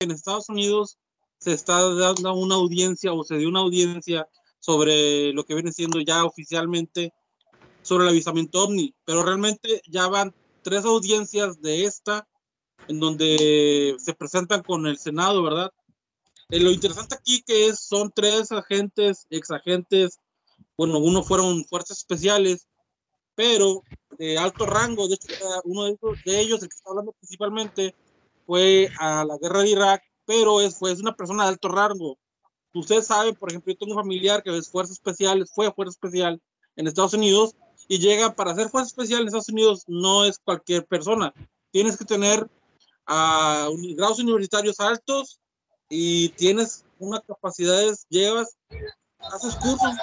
en Estados Unidos se está dando una audiencia o se dio una audiencia sobre lo que viene siendo ya oficialmente sobre el avistamiento ovni, pero realmente ya van 3 audiencias de esta en donde se presentan con el Senado, ¿verdad? Lo interesante aquí que son 3 agentes, exagentes, bueno, uno fueron fuerzas especiales, pero de alto rango. De hecho, uno de ellos, el que está hablando principalmente, fue a la guerra de Irak, pero fue una persona de alto rango. Usted sabe, por ejemplo, yo tengo un familiar que es fuerza especial, fue fuerza especial en Estados Unidos, y llega para ser fuerza especial en Estados Unidos, no es cualquier persona. Tienes que tener grados universitarios altos y tienes unas capacidades, haces cursos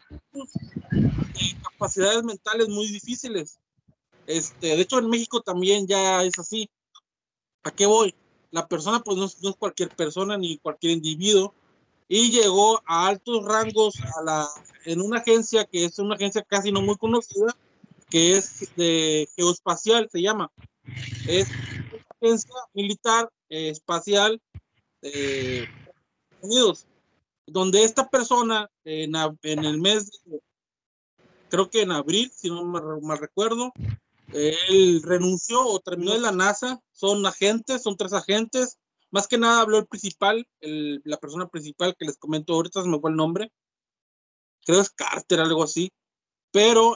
de capacidades mentales muy difíciles. De hecho, en México también ya es así. ¿A qué voy? La persona pues no es cualquier persona ni cualquier individuo, y llegó a altos rangos en una agencia que es una agencia casi no muy conocida, que es de geoespacial, se llama. Es una agencia militar espacial de Estados Unidos, donde esta persona en el mes, creo que en abril, si no mal recuerdo, él renunció o terminó en la NASA. Son 3 agentes. Más que nada habló el principal, la persona principal que les comento ahorita, se me fue el nombre. Creo es Carter, algo así. Pero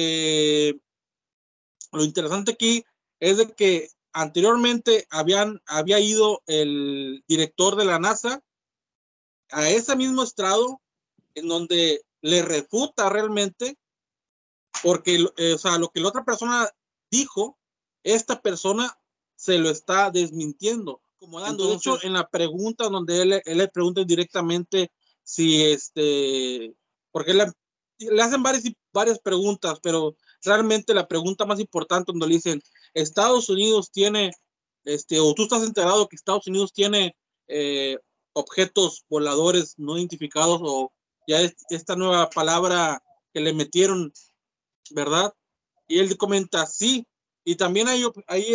lo interesante aquí es de que anteriormente había ido el director de la NASA a ese mismo estrado, en donde le refuta realmente, porque o sea, lo que la otra persona dijo, esta persona se lo está desmintiendo, como dando. Entonces, de hecho, en la pregunta donde él le pregunta directamente si porque le hacen varias preguntas, pero realmente la pregunta más importante, donde le dicen, Estados Unidos tiene, o tú estás enterado que Estados Unidos tiene objetos voladores no identificados, o ya esta nueva palabra que le metieron, ¿verdad? Y él comenta, sí. Y también hay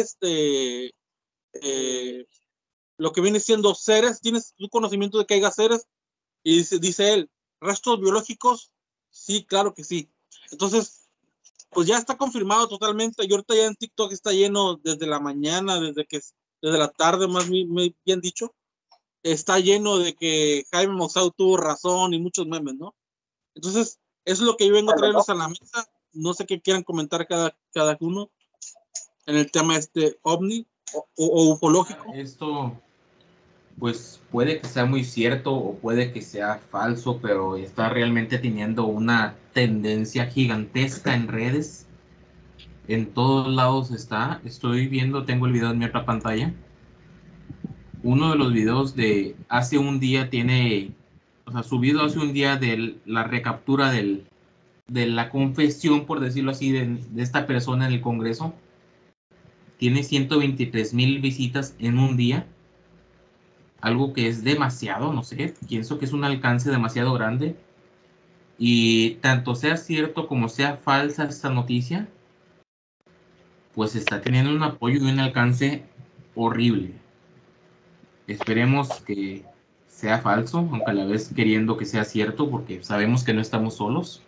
lo que viene siendo seres. ¿Tienes un conocimiento de que haya seres? Y dice él, ¿restos biológicos? Sí, claro que sí. Entonces, pues ya está confirmado totalmente. Y ahorita ya en TikTok está lleno desde la mañana, desde la tarde, más bien dicho, está lleno de que Jaime Maussan tuvo razón y muchos memes, ¿no? Entonces, eso es lo que yo vengo a traerles a la mesa. No sé qué quieran comentar cada uno en el tema ovni o ufológico. Esto, pues puede que sea muy cierto o puede que sea falso, pero está realmente teniendo una tendencia gigantesca en redes. En todos lados está. Estoy viendo, tengo el video en mi otra pantalla. Uno de los videos de hace un día tiene, o sea, subido hace un día de la recaptura de la confesión, por decirlo así, de esta persona en el Congreso. Tiene 123,000 visitas en un día. Algo que es demasiado, no sé, pienso que es un alcance demasiado grande. Y tanto sea cierto como sea falsa esta noticia, pues está teniendo un apoyo y un alcance horrible. Esperemos que sea falso, aunque a la vez queriendo que sea cierto, porque sabemos que no estamos solos.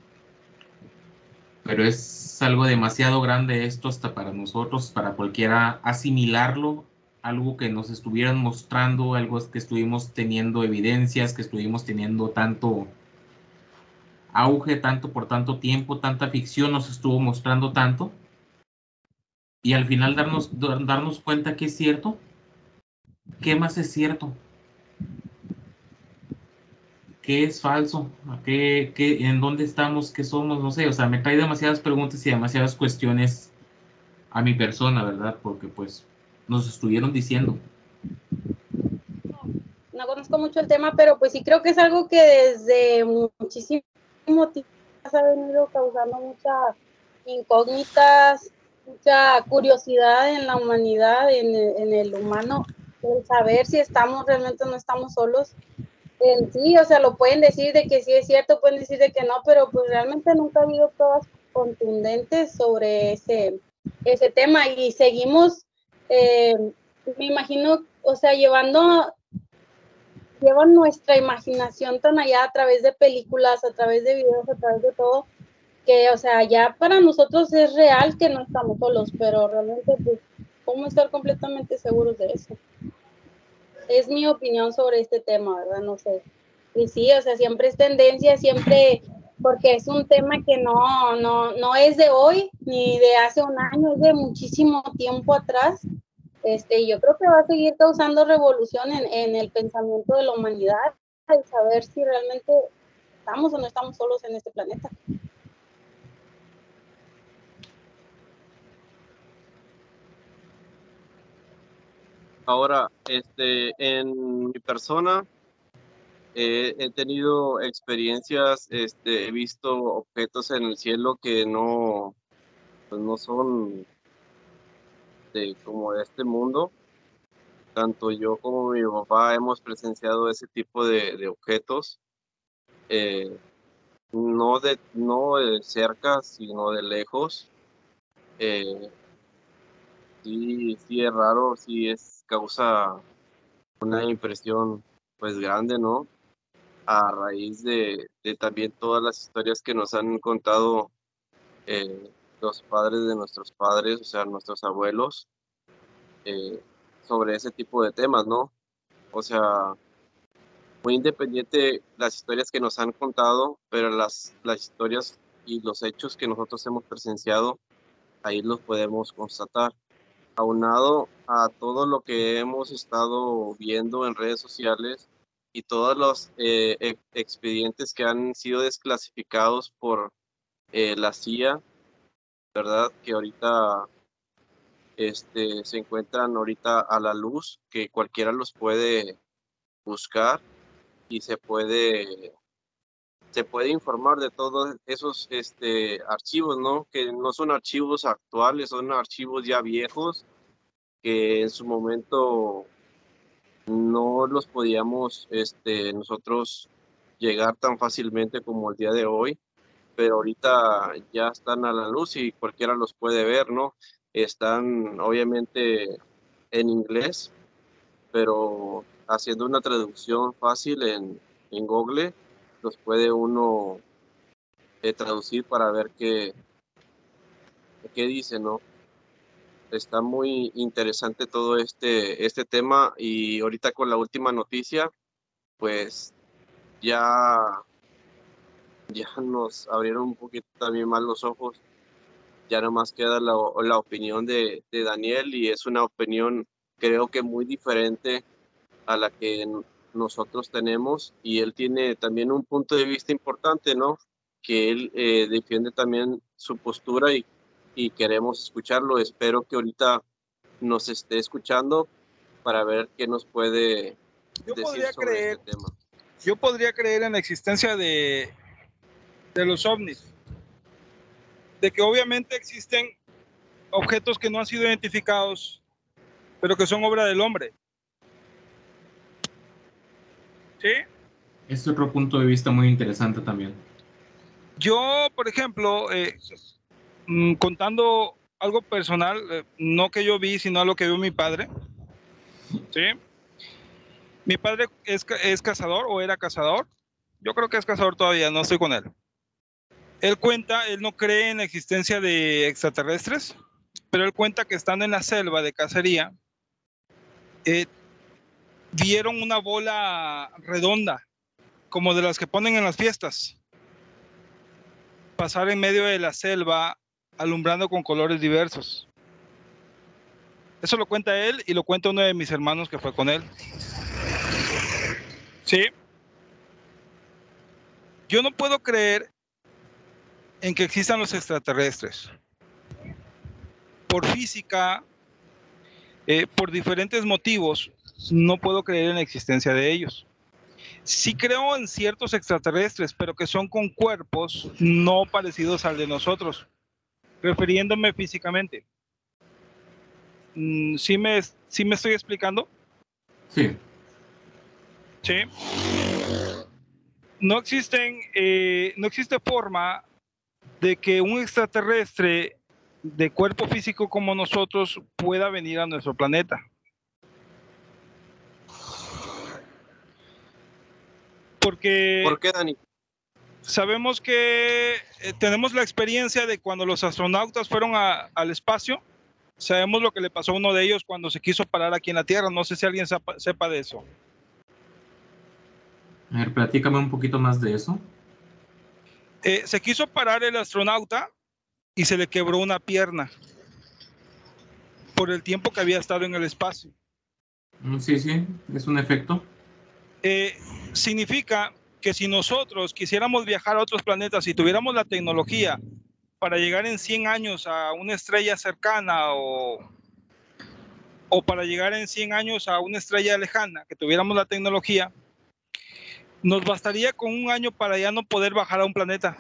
Pero es algo demasiado grande esto hasta para nosotros, para cualquiera asimilarlo, algo que nos estuvieran mostrando, algo que estuvimos teniendo evidencias, que estuvimos teniendo tanto auge, tanto por tanto tiempo, tanta ficción nos estuvo mostrando tanto, y al final darnos cuenta que es cierto. ¿Qué más es cierto? ¿Qué es falso? ¿En dónde estamos? ¿Qué somos? No sé, o sea, me trae demasiadas preguntas y demasiadas cuestiones a mi persona, ¿verdad? Porque pues nos estuvieron diciendo. No conozco mucho el tema, pero pues sí creo que es algo que desde muchísimo tiempo ha venido causando muchas incógnitas, mucha curiosidad en la humanidad, en el humano, el saber si estamos realmente o no estamos solos. Sí, o sea, lo pueden decir de que sí es cierto, pueden decir de que no, pero pues realmente nunca ha habido pruebas contundentes sobre ese tema, y seguimos, me imagino o sea, llevan nuestra imaginación tan allá a través de películas, a través de videos, a través de todo, que, o sea, ya para nosotros es real que no estamos solos, pero realmente, pues, ¿cómo estar completamente seguros de eso? Es mi opinión sobre este tema, ¿verdad? No sé. Y sí, o sea, siempre es tendencia, siempre, porque es un tema que no es de hoy, ni de hace un año, es de muchísimo tiempo atrás. Yo creo que va a seguir causando revolución en el pensamiento de la humanidad, y saber si realmente estamos o no estamos solos en este planeta. Ahora, en mi persona he tenido experiencias, he visto objetos en el cielo que pues no son como de este mundo. Tanto yo como mi papá hemos presenciado ese tipo de objetos, no de cerca, sino de lejos. Sí es raro, causa una impresión pues grande, ¿no? A raíz de también todas las historias que nos han contado eh, los padres de nuestros padres, o sea, nuestros abuelos, eh, sobre ese tipo de temas, ¿no? O sea, muy independiente las historias que nos han contado, pero las historias y los hechos que nosotros hemos presenciado, ahí los podemos constatar. Aunado a todo lo que hemos estado viendo en redes sociales y todos los expedientes que han sido desclasificados por la CIA, ¿verdad? Que ahorita se encuentran ahorita a la luz, que cualquiera los puede buscar y se puede informar de todos esos archivos, ¿no? Que no son archivos actuales, son archivos ya viejos que en su momento no los podíamos nosotros llegar tan fácilmente como el día de hoy, pero ahorita ya están a la luz y cualquiera los puede ver, ¿no? Están obviamente en inglés, pero haciendo una traducción fácil en Google, los puede uno traducir para ver qué dice, ¿no? Está muy interesante todo este tema y ahorita con la última noticia, pues ya nos abrieron un poquito también más los ojos. Ya nomás queda la opinión de Daniel y es una opinión creo que muy diferente a la que nosotros tenemos y él tiene también un punto de vista importante, ¿no? Que él defiende también su postura y queremos escucharlo. Espero que ahorita nos esté escuchando para ver qué nos puede decir sobre este tema. Yo podría creer en la existencia de los ovnis, de que obviamente existen objetos que no han sido identificados, pero que son obra del hombre. ¿Sí? Es otro punto de vista muy interesante también. Yo, por ejemplo, contando algo personal, no que yo vi, sino lo que vio mi padre. ¿Sí? Mi padre es cazador o era cazador. Yo creo que es cazador todavía, no estoy con él. Él cuenta, él no cree en la existencia de extraterrestres, pero él cuenta que estando en la selva de cacería, vieron una bola redonda, como de las que ponen en las fiestas, pasar en medio de la selva, alumbrando con colores diversos. Eso lo cuenta él y lo cuenta uno de mis hermanos que fue con él. Sí. Yo no puedo creer en que existan los extraterrestres. Por física, por diferentes motivos, no puedo creer en la existencia de ellos. Sí creo en ciertos extraterrestres, pero que son con cuerpos no parecidos al de nosotros, refiriéndome físicamente. ¿Sí me estoy explicando? Sí. Sí. No existe forma de que un extraterrestre de cuerpo físico como nosotros pueda venir a nuestro planeta. Porque ¿Por qué, Dani? sabemos que tenemos la experiencia de cuando los astronautas fueron al espacio. Sabemos lo que le pasó a uno de ellos cuando se quiso parar aquí en la Tierra. No sé si alguien sepa de eso. A ver, platícame un poquito más de eso. Se quiso parar el astronauta y se le quebró una pierna por el tiempo que había estado en el espacio. Sí, sí, es un efecto. Significa que si nosotros quisiéramos viajar a otros planetas y tuviéramos la tecnología para llegar en 100 años a una estrella cercana o para llegar en 100 años a una estrella lejana, que tuviéramos la tecnología, nos bastaría con un año para ya no poder bajar a un planeta.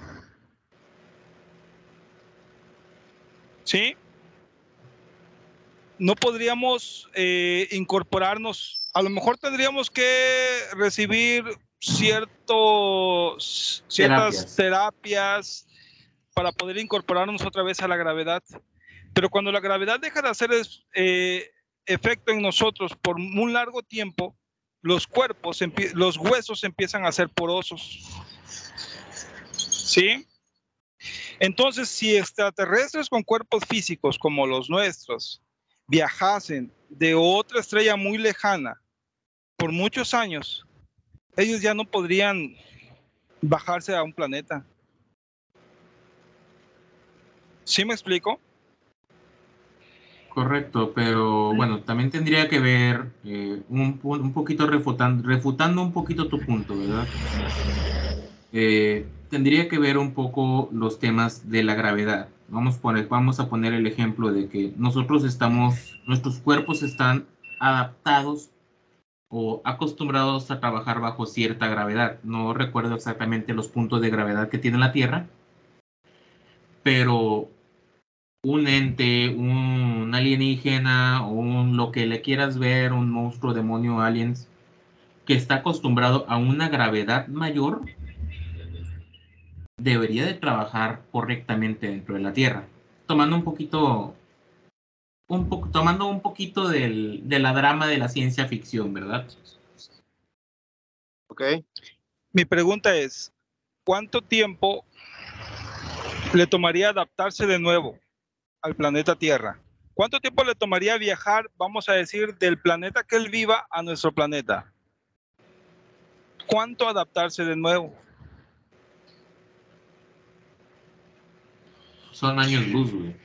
¿Sí? No podríamos incorporarnos. A lo mejor tendríamos que recibir ciertas terapias para poder incorporarnos otra vez a la gravedad. Pero cuando la gravedad deja de hacer efecto en nosotros por un largo tiempo, los huesos empiezan a ser porosos. ¿Sí? Entonces, si extraterrestres con cuerpos físicos como los nuestros viajasen de otra estrella muy lejana por muchos años, ellos ya no podrían bajarse a un planeta. ¿Sí me explico? Correcto, pero bueno, también tendría que ver un poquito refutando un poquito tu punto, ¿verdad? Tendría que ver un poco los temas de la gravedad. Vamos a poner el ejemplo de que nuestros cuerpos están adaptados o acostumbrados a trabajar bajo cierta gravedad. No recuerdo exactamente los puntos de gravedad que tiene la Tierra, pero un ente, un alienígena, lo que le quieras ver, un monstruo, demonio, aliens, que está acostumbrado a una gravedad mayor, debería de trabajar correctamente dentro de la Tierra, tomando un poquito de la drama de la ciencia ficción, ¿verdad? Ok. Mi pregunta es, ¿cuánto tiempo le tomaría adaptarse de nuevo al planeta Tierra? ¿Cuánto tiempo le tomaría viajar, vamos a decir, del planeta que él viva a nuestro planeta? ¿Cuánto adaptarse de nuevo? Son años luz, güey.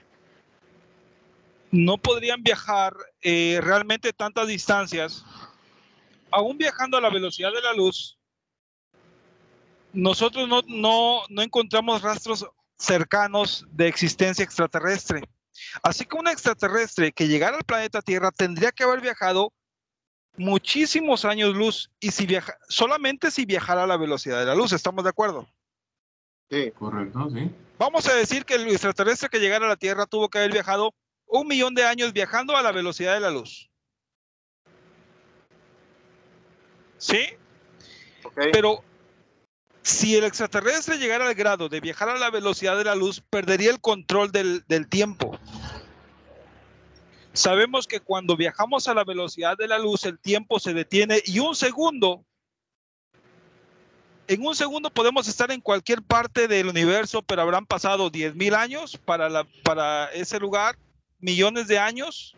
No podrían viajar realmente tantas distancias. Aún viajando a la velocidad de la luz, nosotros no encontramos rastros cercanos de existencia extraterrestre. Así que un extraterrestre que llegara al planeta Tierra tendría que haber viajado muchísimos años luz y solamente si viajara a la velocidad de la luz. ¿Estamos de acuerdo? Sí. Correcto, sí. Vamos a decir que el extraterrestre que llegara a la Tierra tuvo que haber viajado 1 millón de años viajando a la velocidad de la luz. ¿Sí? Okay. Pero si el extraterrestre llegara al grado de viajar a la velocidad de la luz, perdería el control del tiempo. Sabemos que cuando viajamos a la velocidad de la luz, el tiempo se detiene y en un segundo podemos estar en cualquier parte del universo, pero habrán pasado 10,000 años para ese lugar, millones de años.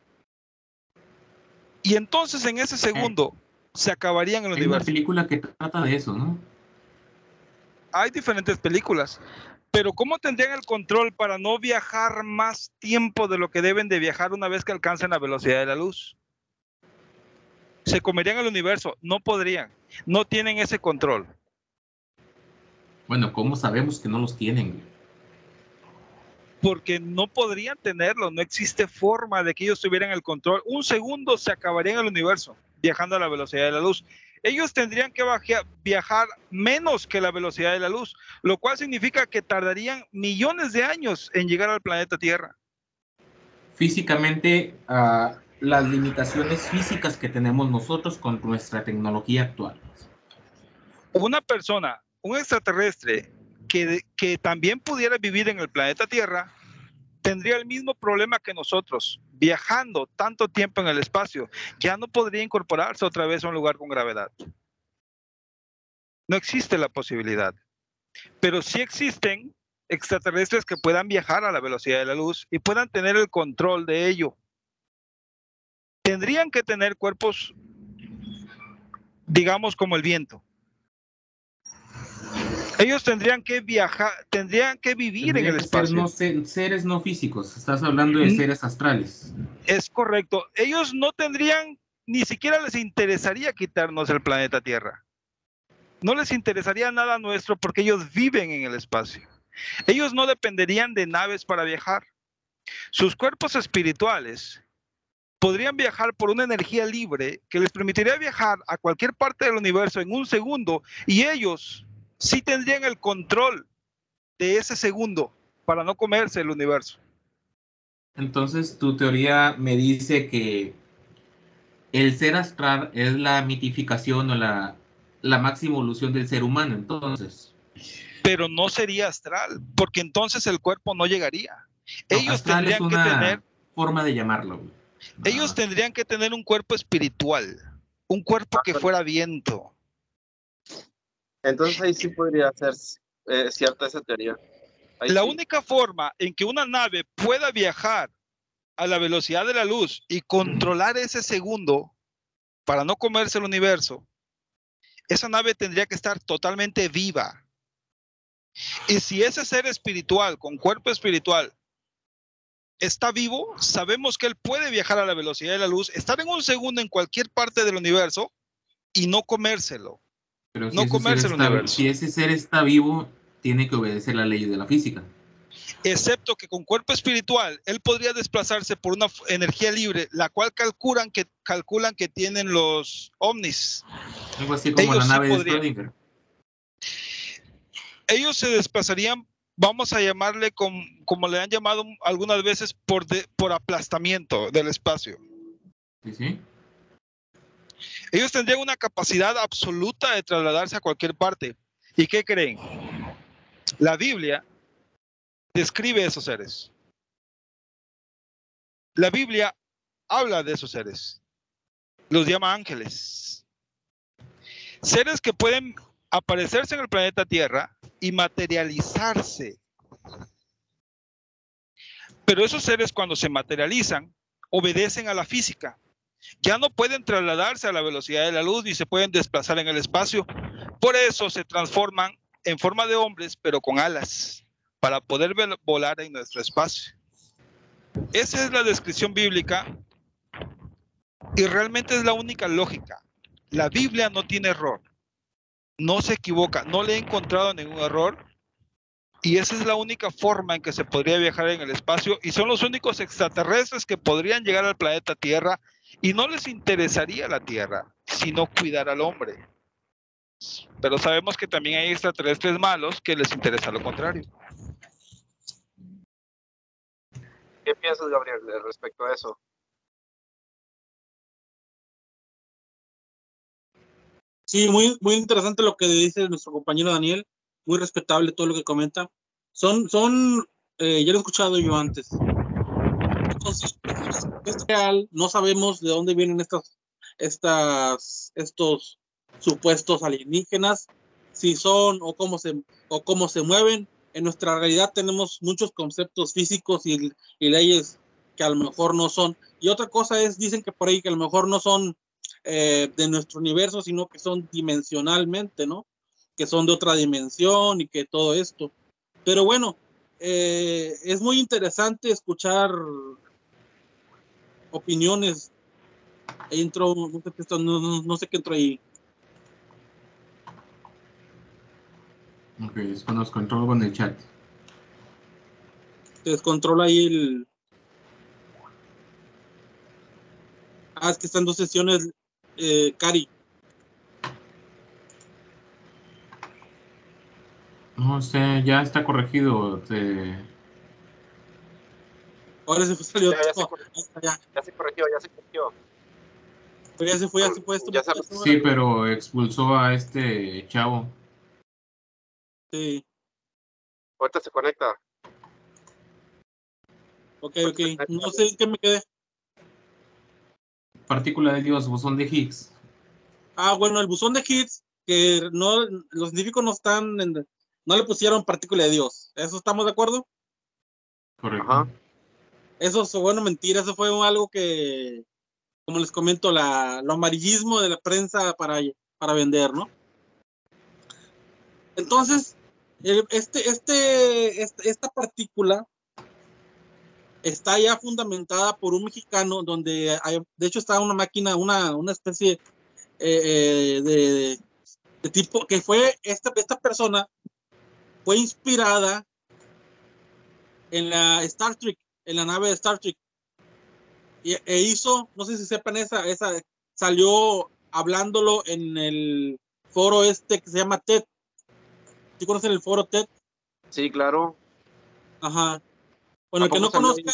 Y entonces en ese segundo se acabaría en el universo. Hay una película que trata de eso, ¿no? Hay diferentes películas, pero ¿cómo tendrían el control para no viajar más tiempo de lo que deben de viajar una vez que alcancen la velocidad de la luz? Se comerían el universo, no podrían, no tienen ese control. Bueno, ¿cómo sabemos que no los tienen? Porque no podrían tenerlo, no existe forma de que ellos tuvieran el control. Un segundo se acabaría en el universo, viajando a la velocidad de la luz. Ellos tendrían que viajar menos que la velocidad de la luz, lo cual significa que tardarían millones de años en llegar al planeta Tierra. Físicamente, las limitaciones físicas que tenemos nosotros con nuestra tecnología actual. Una persona, un extraterrestre, que también pudiera vivir en el planeta Tierra, tendría el mismo problema que nosotros, viajando tanto tiempo en el espacio, ya no podría incorporarse otra vez a un lugar con gravedad. No existe la posibilidad. Pero sí existen extraterrestres que puedan viajar a la velocidad de la luz y puedan tener el control de ello. Tendrían que tener cuerpos, digamos, como el viento. Ellos tendrían que viajar, tendrían que vivir en Tendrían el que ser espacio. seres no físicos. Estás hablando de seres astrales. Es correcto. Ellos no tendrían, ni siquiera les interesaría quitarnos el planeta Tierra. No les interesaría nada nuestro porque ellos viven en el espacio. Ellos no dependerían de naves para viajar. Sus cuerpos espirituales podrían viajar por una energía libre que les permitiría viajar a cualquier parte del universo en un segundo, y ellos sí tendrían el control de ese segundo para no comerse el universo. Entonces, tu teoría me dice que el ser astral es la mitificación o la máxima evolución del ser humano, entonces. Pero no sería astral, porque entonces el cuerpo no llegaría. No, Ellos astral tendrían es que tener, forma de llamarlo. ellos tendrían que tener un cuerpo espiritual, un cuerpo que fuera viento. Entonces ahí sí podría ser cierta esa teoría. Ahí La sí. única forma en que una nave pueda viajar a la velocidad de la luz y controlar ese segundo para no comerse el universo, esa nave tendría que estar totalmente viva. Y si ese ser espiritual, con cuerpo espiritual, está vivo, sabemos que él puede viajar a la velocidad de la luz, estar en un segundo en cualquier parte del universo y no comérselo. Pero No comerse el universo. si ese ser está vivo, tiene que obedecer la ley de la física. Excepto que con cuerpo espiritual, él podría desplazarse por una energía libre, la cual calculan que tienen los ovnis. Algo así como Ellos la nave sí de Schrödinger. Ellos se desplazarían, vamos a llamarle como le han llamado algunas veces, por aplastamiento del espacio. Sí, sí. Ellos tendrían una capacidad absoluta de trasladarse a cualquier parte. ¿Y qué creen? La Biblia describe esos seres. La Biblia habla de esos seres. Los llama ángeles. Seres que pueden aparecerse en el planeta Tierra y materializarse. Pero esos seres, cuando se materializan, obedecen a la física. Ya no pueden trasladarse a la velocidad de la luz ni se pueden desplazar en el espacio. Por eso se transforman en forma de hombres, pero con alas, para poder volar en nuestro espacio. Esa es la descripción bíblica y realmente es la única lógica. La Biblia no tiene error, no se equivoca, no le he encontrado ningún error, y esa es la única forma en que se podría viajar en el espacio, y son los únicos extraterrestres que podrían llegar al planeta Tierra, y no les interesaría la Tierra, sino cuidar al hombre. Pero sabemos que también hay extraterrestres malos que les interesa lo contrario. ¿Qué piensas, Gabriel, respecto a eso? Sí, muy, muy interesante lo que dice nuestro compañero Daniel, muy respetable todo lo que comenta. Ya lo he escuchado yo antes. Es real, no sabemos de dónde vienen estos supuestos alienígenas, si son o cómo se mueven. En nuestra realidad tenemos muchos conceptos físicos y leyes que a lo mejor no son. Y otra cosa es, dicen que por ahí que a lo mejor no son de nuestro universo, sino que son dimensionalmente, ¿no? Que son de otra dimensión y que todo esto. Pero bueno, es muy interesante escuchar opiniones. Ahí entró, no sé qué entró ahí. Ok, desconozco, entró con el chat. Se descontrola ahí el... es que están dos sesiones, Cari. No sé, ya está corregido. Ahora se salió Ya se todo. corrigió, ya se corrigió. Pero ya se fue esto. Ya se- Sí, pero expulsó a este chavo. Sí, Ahorita se conecta. ok. No sé en qué me quedé. Partícula de Dios, bosón de Higgs. Bueno, el buzón de Higgs que no, los científicos no le pusieron partícula de Dios. ¿Eso estamos de acuerdo? Correcto. Ajá. Eso es, bueno, mentira, eso fue algo que, como les comento, lo amarillismo de la prensa para vender, ¿no? Entonces, esta partícula está ya fundamentada por un mexicano donde de hecho está una máquina, una especie de tipo que fue esta persona fue inspirada en la Star Trek, en la nave de Star Trek e hizo, no sé si sepan esa salió hablándolo en el foro que se llama TED. ¿Sí conocen el foro TED? Sí, claro. Ajá. Bueno, el que no conozca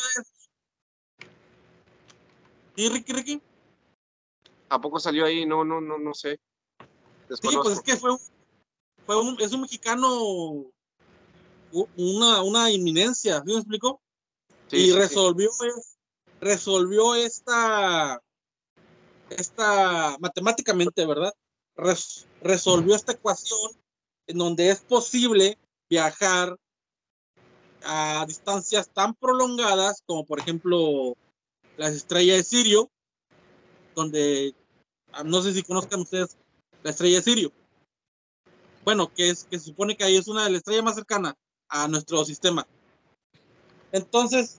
¿sí, Ricky? ¿A poco salió ahí? No sé. Desconozco. Sí, pues es que es un mexicano, una inminencia, ¿sí me explico? Sí, Y sí, resolvió esta matemáticamente, ¿verdad? Resolvió esta ecuación en donde es posible viajar a distancias tan prolongadas como por ejemplo las estrellas de Sirio, donde no sé si conozcan ustedes la estrella de Sirio. Bueno, que se supone que ahí es una de las estrellas más cercanas a nuestro sistema. Entonces,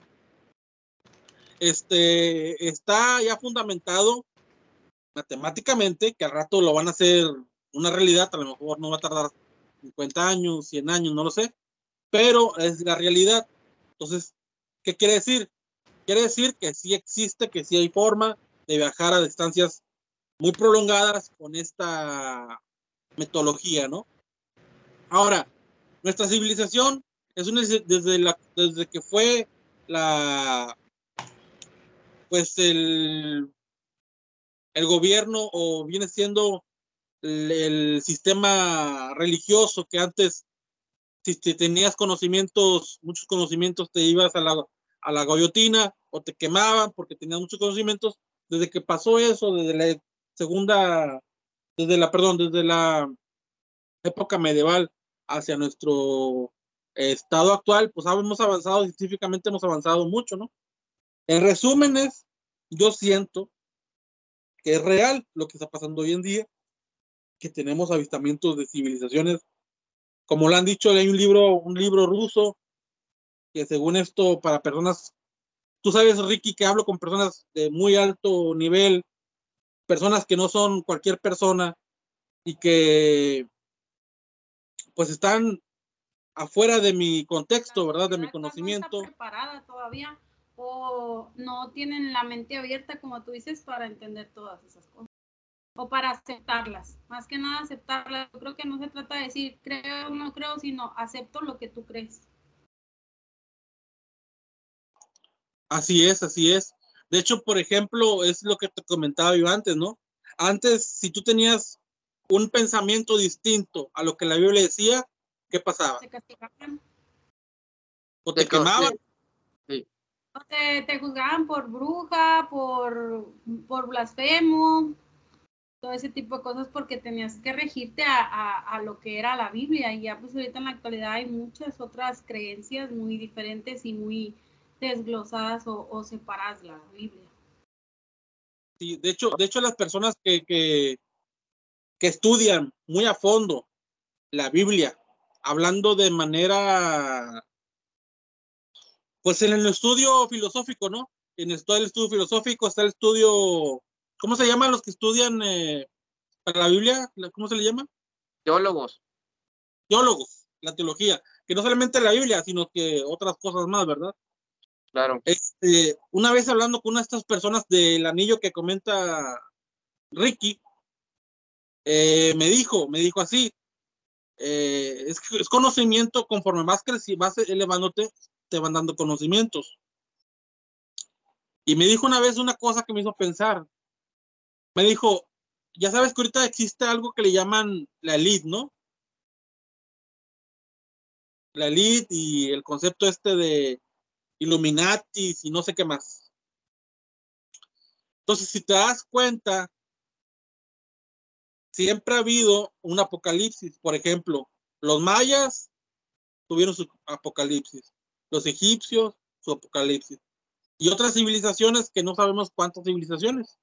está ya fundamentado matemáticamente, que al rato lo van a hacer una realidad, a lo mejor no va a tardar 50 años, 100 años, no lo sé, pero es la realidad. Entonces, ¿qué quiere decir? Quiere decir que sí existe, que sí hay forma de viajar a distancias muy prolongadas con esta metodología, ¿no? Ahora, nuestra civilización es desde que fue pues el gobierno o viene siendo el sistema religioso que antes, si tenías muchos conocimientos, te ibas a la guillotina o te quemaban porque tenías muchos conocimientos. Desde que pasó eso, desde la época medieval hacia nuestro estado actual, pues hemos avanzado, científicamente hemos avanzado mucho, ¿no? En resúmenes, yo siento que es real lo que está pasando hoy en día, que tenemos avistamientos de civilizaciones, como lo han dicho, hay un libro ruso, que según esto, para personas, tú sabes, Ricky, que hablo con personas de muy alto nivel, personas que no son cualquier persona y que pues están afuera de mi contexto, ¿verdad? De mi conocimiento. No está preparada todavía o no tienen la mente abierta, como tú dices, para entender todas esas cosas o para aceptarlas. Más que nada aceptarlas. Yo creo que no se trata de decir creo o no creo, sino acepto lo que tú crees. Así es, así es. De hecho, por ejemplo, es lo que te comentaba yo antes, ¿no? Antes, si tú tenías un pensamiento distinto a lo que la Biblia decía, ¿qué pasaba? Se castigaban. O te quemaban. Sí. Te juzgaban por bruja, por blasfemo, todo ese tipo de cosas porque tenías que regirte a lo que era la Biblia y ya pues ahorita en la actualidad hay muchas otras creencias muy diferentes y muy desglosadas o separadas de la Biblia. Sí, de hecho las personas que estudian muy a fondo la Biblia, hablando de manera, pues en el estudio filosófico, ¿no? Todo el estudio filosófico está el estudio, ¿cómo se llaman los que estudian para la Biblia? ¿Cómo se le llama? Teólogos. Teólogos, la teología, que no solamente la Biblia, sino que otras cosas más, ¿verdad? Claro. Una vez hablando con una de estas personas del anillo que comenta Ricky, me dijo así, es conocimiento, conforme más vas elevándote, te van dando conocimientos. Y me dijo una vez una cosa que me hizo pensar. Me dijo, ya sabes que ahorita existe algo que le llaman la elite, ¿no? La elite y el concepto de Illuminatis y no sé qué más. Entonces, si te das cuenta, siempre ha habido un apocalipsis. Por ejemplo, los mayas tuvieron su apocalipsis, los egipcios su apocalipsis, y otras civilizaciones que no sabemos cuántas civilizaciones,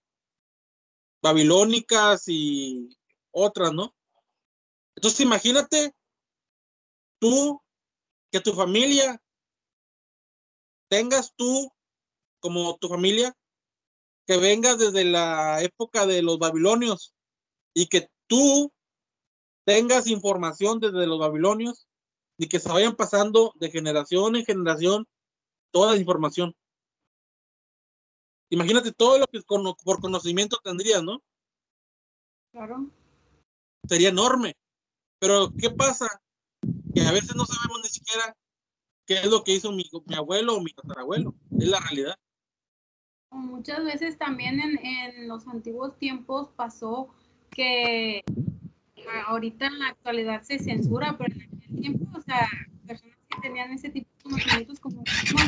babilónicas y otras, ¿no? Entonces imagínate tú, que tu familia, tengas tú como tu familia, que venga desde la época de los babilonios y que tú tengas información desde los babilonios y que se vayan pasando de generación en generación toda la información. Imagínate todo lo que por conocimiento tendrías, ¿no? Claro. Sería enorme. Pero ¿qué pasa? Que a veces no sabemos ni siquiera qué es lo que hizo mi abuelo o mi tatarabuelo. Es la realidad. Muchas veces también en los antiguos tiempos pasó que ahorita en la actualidad se censura, pero en aquel tiempo, o sea, personas que tenían ese tipo de conocimientos como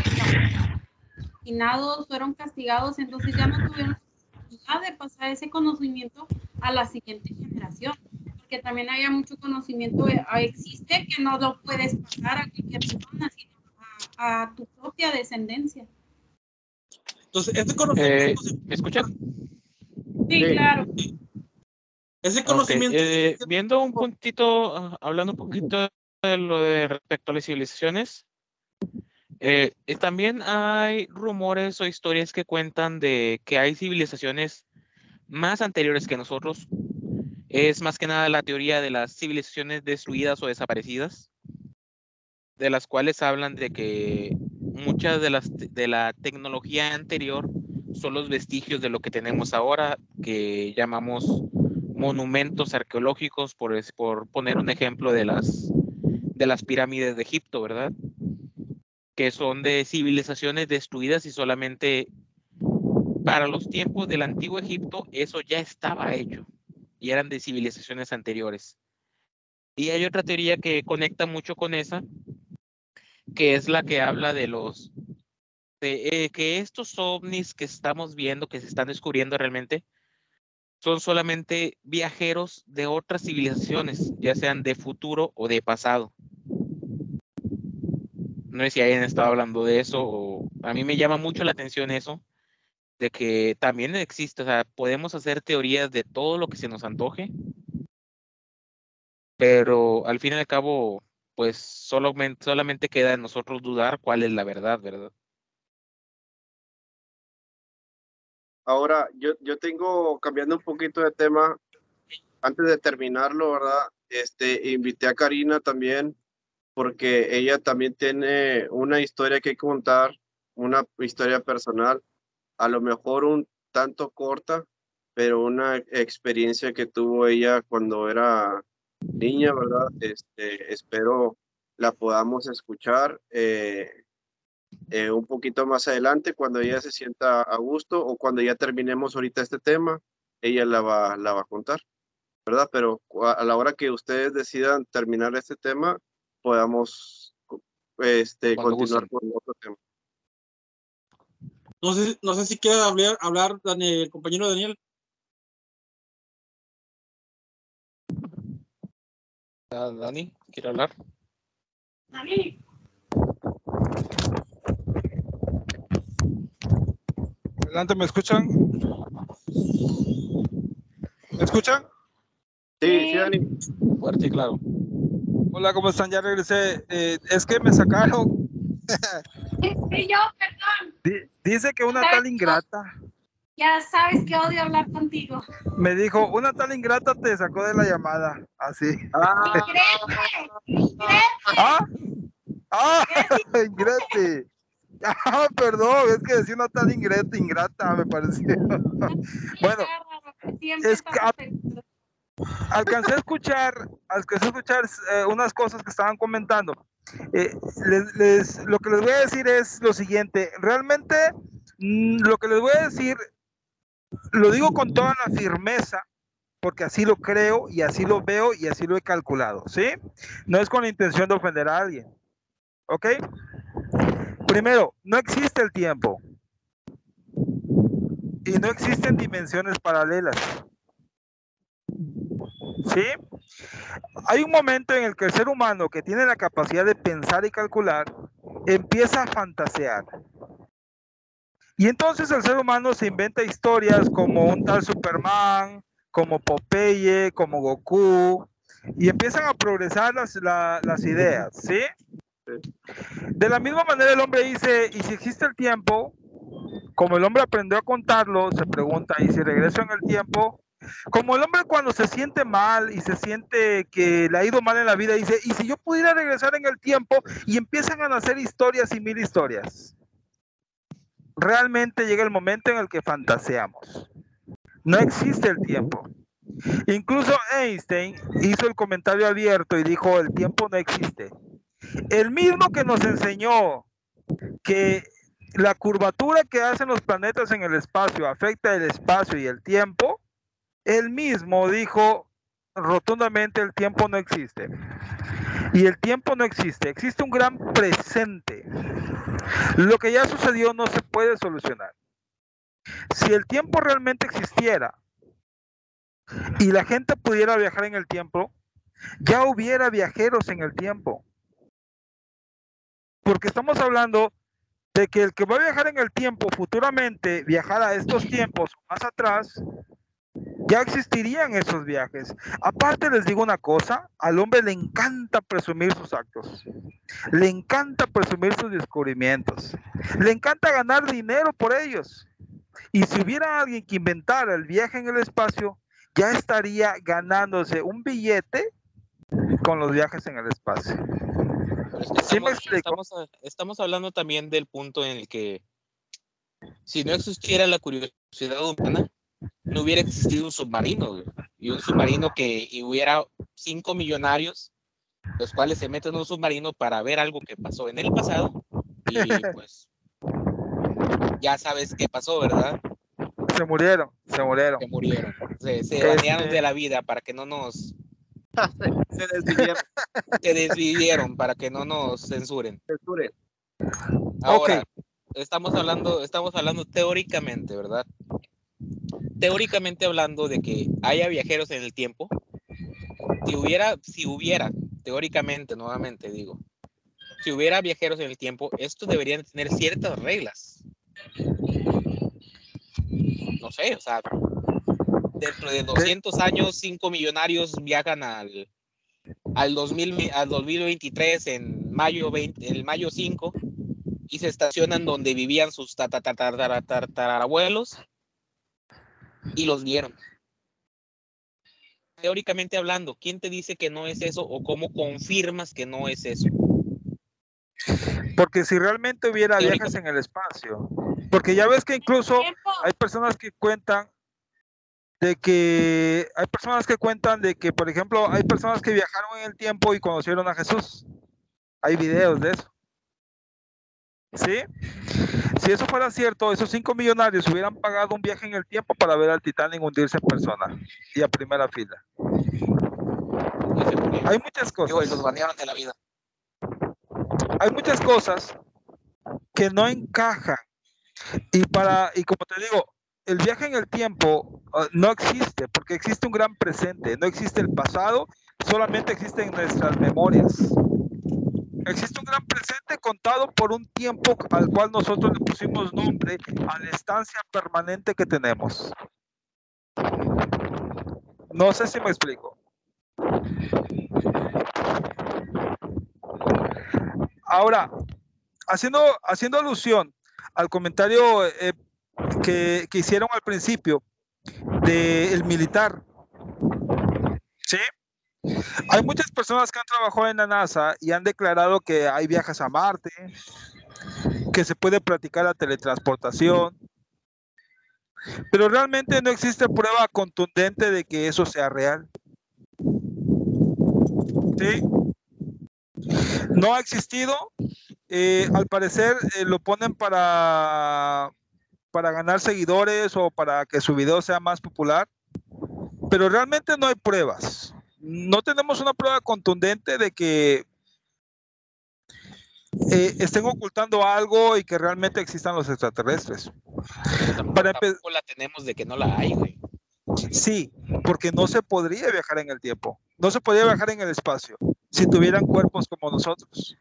asesinados, fueron castigados, entonces ya no tuvieron la oportunidad de pasar ese conocimiento a la siguiente generación, porque también había mucho conocimiento, existe que no lo puedes pasar a cualquier persona, sino a tu propia descendencia. Entonces, este conocimiento... ¿Me escuchan? Sí, claro. Ese conocimiento... Okay. Viendo un puntito, hablando un poquito de lo de respecto a las civilizaciones, también hay rumores o historias que cuentan de que hay civilizaciones más anteriores que nosotros. Es más que nada la teoría de las civilizaciones destruidas o desaparecidas, de las cuales hablan de que muchas de la tecnología anterior son los vestigios de lo que tenemos ahora, que llamamos monumentos arqueológicos, por poner un ejemplo de las pirámides de Egipto, ¿verdad? Que son de civilizaciones destruidas y solamente para los tiempos del antiguo Egipto eso ya estaba hecho y eran de civilizaciones anteriores. Y hay otra teoría que conecta mucho con esa, que es la que habla de que estos ovnis que estamos viendo, que se están descubriendo realmente, son solamente viajeros de otras civilizaciones, ya sean de futuro o de pasado. No sé si hayan estado hablando de eso, o a mí me llama mucho la atención eso, de que también existe, o sea, podemos hacer teorías de todo lo que se nos antoje, pero al fin y al cabo, pues solamente queda en nosotros dudar cuál es la verdad, ¿verdad? Ahora, yo tengo, cambiando un poquito de tema, antes de terminarlo, ¿verdad? Invité a Karina también, porque ella también tiene una historia que contar, una historia personal, a lo mejor un tanto corta, pero una experiencia que tuvo ella cuando era niña, ¿verdad? Espero la podamos escuchar un poquito más adelante, cuando ella se sienta a gusto o cuando ya terminemos ahorita este tema, ella la va a contar, ¿verdad? Pero a la hora que ustedes decidan terminar este tema, podamos continuar con otro tema. No sé si quiere hablar Daniel, el compañero Daniel. Dani, ¿quiere hablar? Dani. Adelante, ¿me escuchan? ¿Me escuchan? Sí, Dani. Fuerte y claro. Hola, ¿cómo están? Ya regresé. Es que me sacaron. Sí, yo, perdón. Dice que una tal ingrata. Ya sabes que odio hablar contigo. Me dijo, una tal ingrata te sacó de la llamada. Así. ¡Ingrete! Ingrate. Perdón, es que decía una tal ingrata, me pareció. Bueno, es que alcancé a escuchar unas cosas que estaban comentando. Lo que les voy a decir es lo siguiente. Realmente, lo que les voy a decir, lo digo con toda la firmeza, porque así lo creo y así lo veo y así lo he calculado, ¿sí? No es con la intención de ofender a alguien, ¿ok? Primero, no existe el tiempo y no existen dimensiones paralelas. ¿sí? Hay un momento en el que el ser humano, que tiene la capacidad de pensar y calcular, empieza a fantasear. Y entonces el ser humano se inventa historias como un tal Superman, como Popeye, como Goku, y empiezan a progresar las ideas, ¿sí? De la misma manera el hombre dice, ¿y si existe el tiempo? Como el hombre aprendió a contarlo, se pregunta, ¿y si regreso en el tiempo? Como el hombre cuando se siente mal y se siente que le ha ido mal en la vida, dice, ¿y si yo pudiera regresar en el tiempo? Y empiezan a nacer historias y mil historias. Realmente llega el momento en el que fantaseamos. No existe el tiempo. Incluso Einstein hizo el comentario abierto y dijo, el tiempo no existe. El mismo que nos enseñó que la curvatura que hacen los planetas en el espacio afecta el espacio y el tiempo, él mismo dijo rotundamente, el tiempo no existe. Y el tiempo no existe, existe un gran presente. Lo que ya sucedió no se puede solucionar. Si el tiempo realmente existiera y la gente pudiera viajar en el tiempo, ya hubiera viajeros en el tiempo. Porque estamos hablando de que el que va a viajar en el tiempo futuramente, viajar a estos tiempos más atrás, ya existirían esos viajes. Aparte les digo una cosa, al hombre le encanta presumir sus actos, le encanta presumir sus descubrimientos, le encanta ganar dinero por ellos. Y si hubiera alguien que inventara el viaje en el espacio, ya estaría ganándose un billete con los viajes en el espacio. Pero es que ¿Sí me explico? estamos hablando también del punto en el que si no existiera la curiosidad humana, no hubiera existido un submarino, güey. Y un submarino y hubiera 5 millonarios, los cuales se meten en un submarino para ver algo que pasó en el pasado y pues ya sabes qué pasó, ¿verdad? Se murieron. Se murieron, se banearon de la vida para que no nos se desvivieron para que no nos censuren. Ahora, estamos hablando teóricamente, ¿verdad? Teóricamente hablando de que haya viajeros en el tiempo, si hubiera, teóricamente, nuevamente digo, si hubiera viajeros en el tiempo, estos deberían tener ciertas reglas. No sé, o sea, dentro de 200 años, 5 millonarios viajan al 2023 en mayo 5 y se estacionan donde vivían sus tatarabuelos y los vieron. Teóricamente hablando, ¿quién te dice que no es eso o cómo confirmas que no es eso? Porque si realmente hubiera viajes en el espacio, porque ya ves que incluso hay personas que cuentan de que por ejemplo, hay personas que viajaron en el tiempo y conocieron a Jesús. Hay videos de eso. ¿Sí? Si eso fuera cierto, esos 5 millonarios hubieran pagado un viaje en el tiempo para ver al Titanic hundirse en persona y a primera fila. Hay muchas cosas. Los banearon de la vida. Hay muchas cosas que no encajan. Y como te digo, el viaje en el tiempo no existe, porque existe un gran presente, no existe el pasado, solamente existen nuestras memorias. Existe un gran presente contado por un tiempo al cual nosotros le pusimos nombre a la estancia permanente que tenemos. No sé si me explico. Ahora, haciendo alusión al comentario que hicieron al principio del militar, ¿sí? Hay muchas personas que han trabajado en la NASA y han declarado que hay viajes a Marte, que se puede practicar la teletransportación, pero realmente no existe prueba contundente de que eso sea real. ¿Sí? No ha existido. Al parecer lo ponen para ganar seguidores o para que su video sea más popular, pero realmente no hay pruebas. No tenemos una prueba contundente de que estén ocultando algo y que realmente existan los extraterrestres. Tampoco la tenemos de que no la hay, güey. Sí, porque no se podría viajar en el tiempo. No se podría viajar en el espacio si tuvieran cuerpos como nosotros.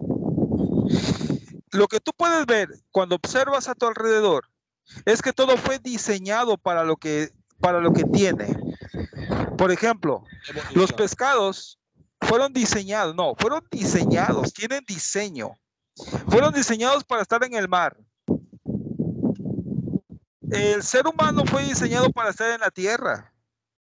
Lo que tú puedes ver cuando observas a tu alrededor es que todo fue diseñado para lo que tiene. Por ejemplo, los pescados fueron diseñados, tienen diseño. Fueron diseñados para estar en el mar. El ser humano fue diseñado para estar en la tierra.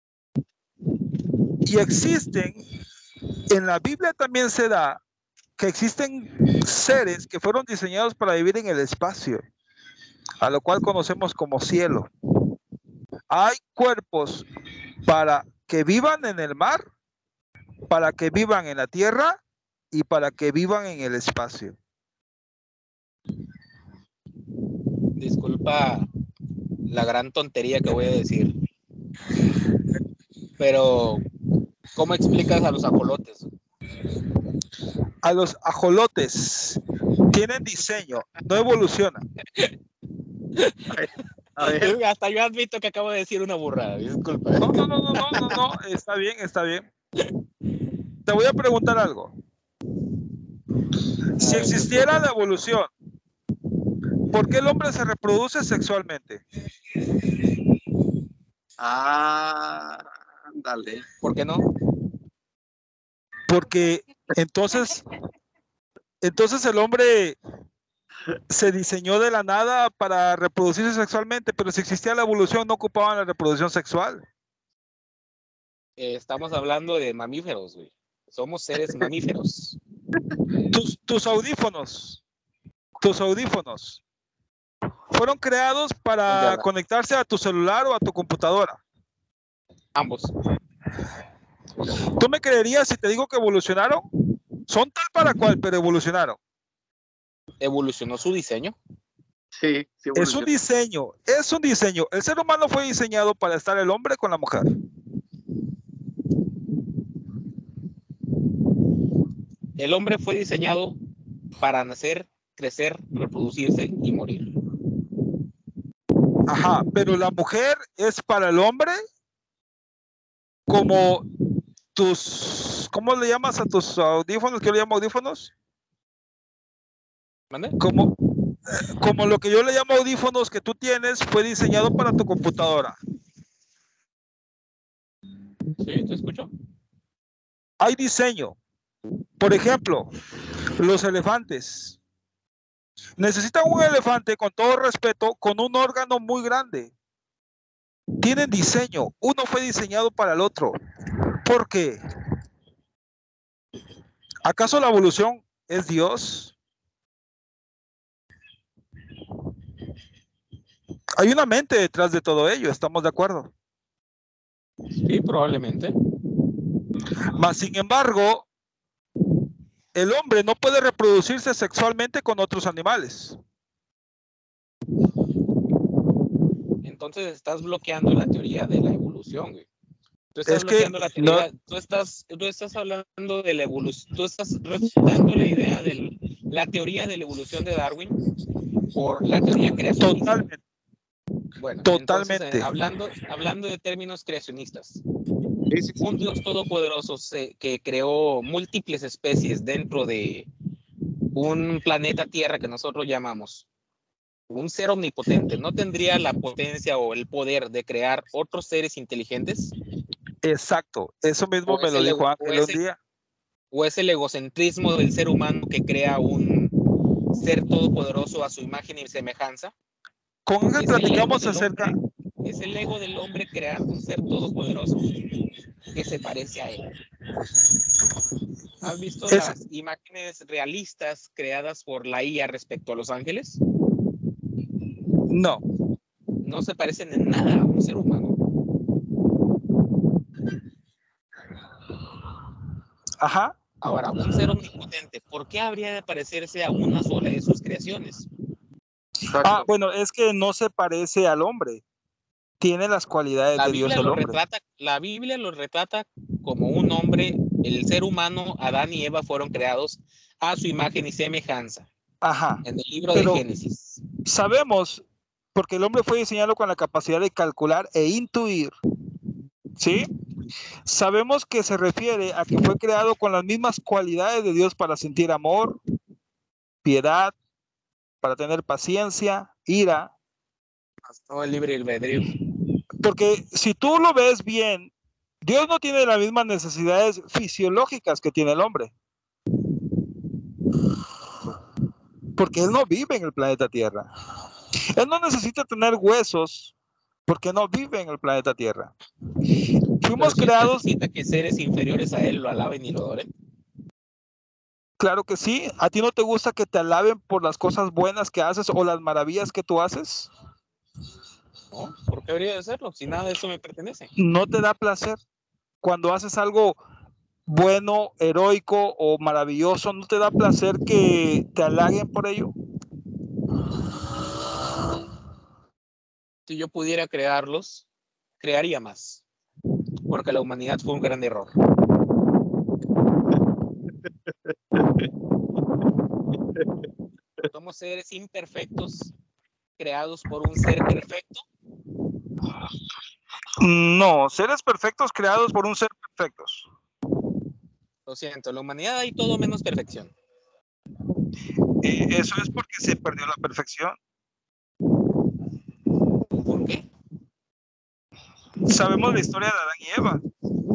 Y existen, en la Biblia también se da que existen seres que fueron diseñados para vivir en el espacio, a lo cual conocemos como cielo. Hay cuerpos para que vivan en el mar, para que vivan en la tierra y para que vivan en el espacio. Disculpa la gran tontería que voy a decir, pero ¿cómo explicas a los ajolotes? A los ajolotes tienen diseño, no evolucionan. A ver, Hasta yo admito que acabo de decir una burrada, disculpa. No, está bien. Te voy a preguntar algo. Si existiera la evolución, ¿por qué el hombre se reproduce sexualmente? Dale. ¿Por qué no? Porque entonces el hombre se diseñó de la nada para reproducirse sexualmente, pero si existía la evolución no ocupaban la reproducción sexual. Estamos hablando de mamíferos, güey. Somos seres mamíferos. Tus audífonos fueron creados para conectarse a tu celular o a tu computadora. Ambos. ¿Tú me creerías si te digo que evolucionaron? Son tal para cual, pero evolucionaron. ¿Evolucionó su diseño? Sí, Es un diseño. El ser humano fue diseñado para estar el hombre con la mujer. El hombre fue diseñado para nacer, crecer, reproducirse y morir. Ajá, pero la mujer es para el hombre como ¿cómo le llamas a tus audífonos? ¿Qué le llamo audífonos? ¿Mande? Como lo que yo le llamo audífonos que tú tienes fue diseñado para tu computadora. Sí, te escucho. Hay diseño. Por ejemplo, los elefantes. Necesitan un elefante, con todo respeto, con un órgano muy grande. Tienen diseño. Uno fue diseñado para el otro. ¿Por qué? ¿Acaso la evolución es Dios? Hay una mente detrás de todo ello, ¿estamos de acuerdo? Sí, probablemente. Mas, sin embargo, el hombre no puede reproducirse sexualmente con otros animales. Entonces estás bloqueando la teoría de la evolución, güey. Tú estás bloqueando la teoría, no. tú estás hablando de la evolución, tú estás refutando la idea de la teoría de la evolución de Darwin por la teoría creacionista. Totalmente. Bueno, totalmente. Entonces, hablando de términos creacionistas, un Dios todopoderoso que creó múltiples especies dentro de un planeta Tierra que nosotros llamamos un ser omnipotente, ¿no tendría la potencia o el poder de crear otros seres inteligentes? Exacto, eso mismo me lo dijo Ángel un día. ¿O es el egocentrismo del ser humano que crea un ser todopoderoso a su imagen y semejanza? Con Ángel platicamos acerca... Es el ego del hombre crear un ser todopoderoso que se parece a él. ¿Has visto las imágenes realistas creadas por la IA respecto a los ángeles? No. No se parecen en nada a un ser humano. Ajá. Ahora, un ser omnipotente, ¿por qué habría de parecerse a una sola de sus creaciones? Bueno, es que no se parece al hombre. Tiene las cualidades de Dios el hombre. La Biblia lo retrata como un hombre, el ser humano, Adán y Eva fueron creados a su imagen y semejanza. Ajá. En el libro de Génesis. Sabemos, porque el hombre fue diseñado con la capacidad de calcular e intuir ¿sí? Sabemos que se refiere a que fue creado con las mismas cualidades de Dios para sentir amor, piedad, para tener paciencia, ira. Todo el libre albedrío. Porque si tú lo ves bien, Dios no tiene las mismas necesidades fisiológicas que tiene el hombre. Porque Él no vive en el planeta Tierra. Él no necesita tener huesos porque no vive en el planeta Tierra. Fuimos creados. ¿Necesita que seres inferiores a él lo alaben y lo adoren? Claro que sí. ¿A ti no te gusta que te alaben por las cosas buenas que haces o las maravillas que tú haces? No, ¿por qué habría de hacerlo? Si nada de eso me pertenece. ¿No te da placer cuando haces algo bueno, heroico o maravilloso? ¿No te da placer que te halaguen por ello? Si yo pudiera crearlos, crearía más. Porque la humanidad fue un gran error. Somos seres imperfectos creados por un ser perfecto. No, seres perfectos creados por un ser perfectos. Lo siento, la humanidad hay todo menos perfección. Eso es porque se perdió la perfección. ¿Por qué? Sabemos la historia de Adán y Eva.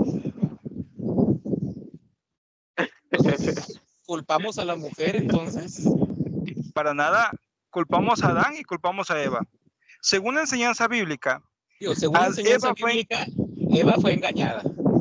Entonces, ¿culpamos a la mujer entonces? Para nada, culpamos a Adán y culpamos a Eva. Según la enseñanza bíblica, Según la enseñanza bíblica, Eva fue engañada.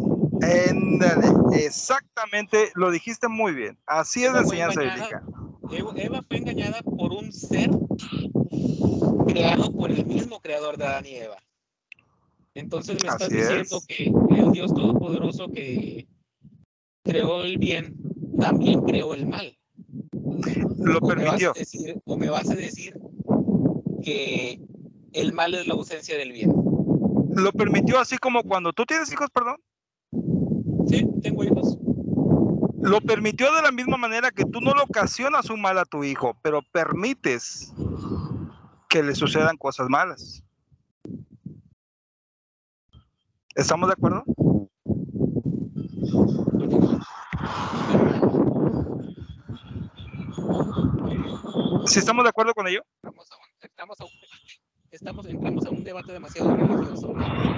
Exactamente, lo dijiste muy bien. Así es la enseñanza bíblica. Eva fue engañada por un ser creado por el mismo creador de Adán y Eva. Entonces me estás diciendo que el Dios Todopoderoso que creó el bien, también creó el mal. Lo permitió. Me vas a decir que el mal es la ausencia del bien. Lo permitió, así como cuando tú tienes hijos, perdón. Sí, tengo hijos. Lo permitió de la misma manera que tú no le ocasionas un mal a tu hijo, pero permites que le sucedan cosas malas. ¿Estamos de acuerdo? ¿Sí estamos de acuerdo con ello? Entramos a un debate demasiado religioso.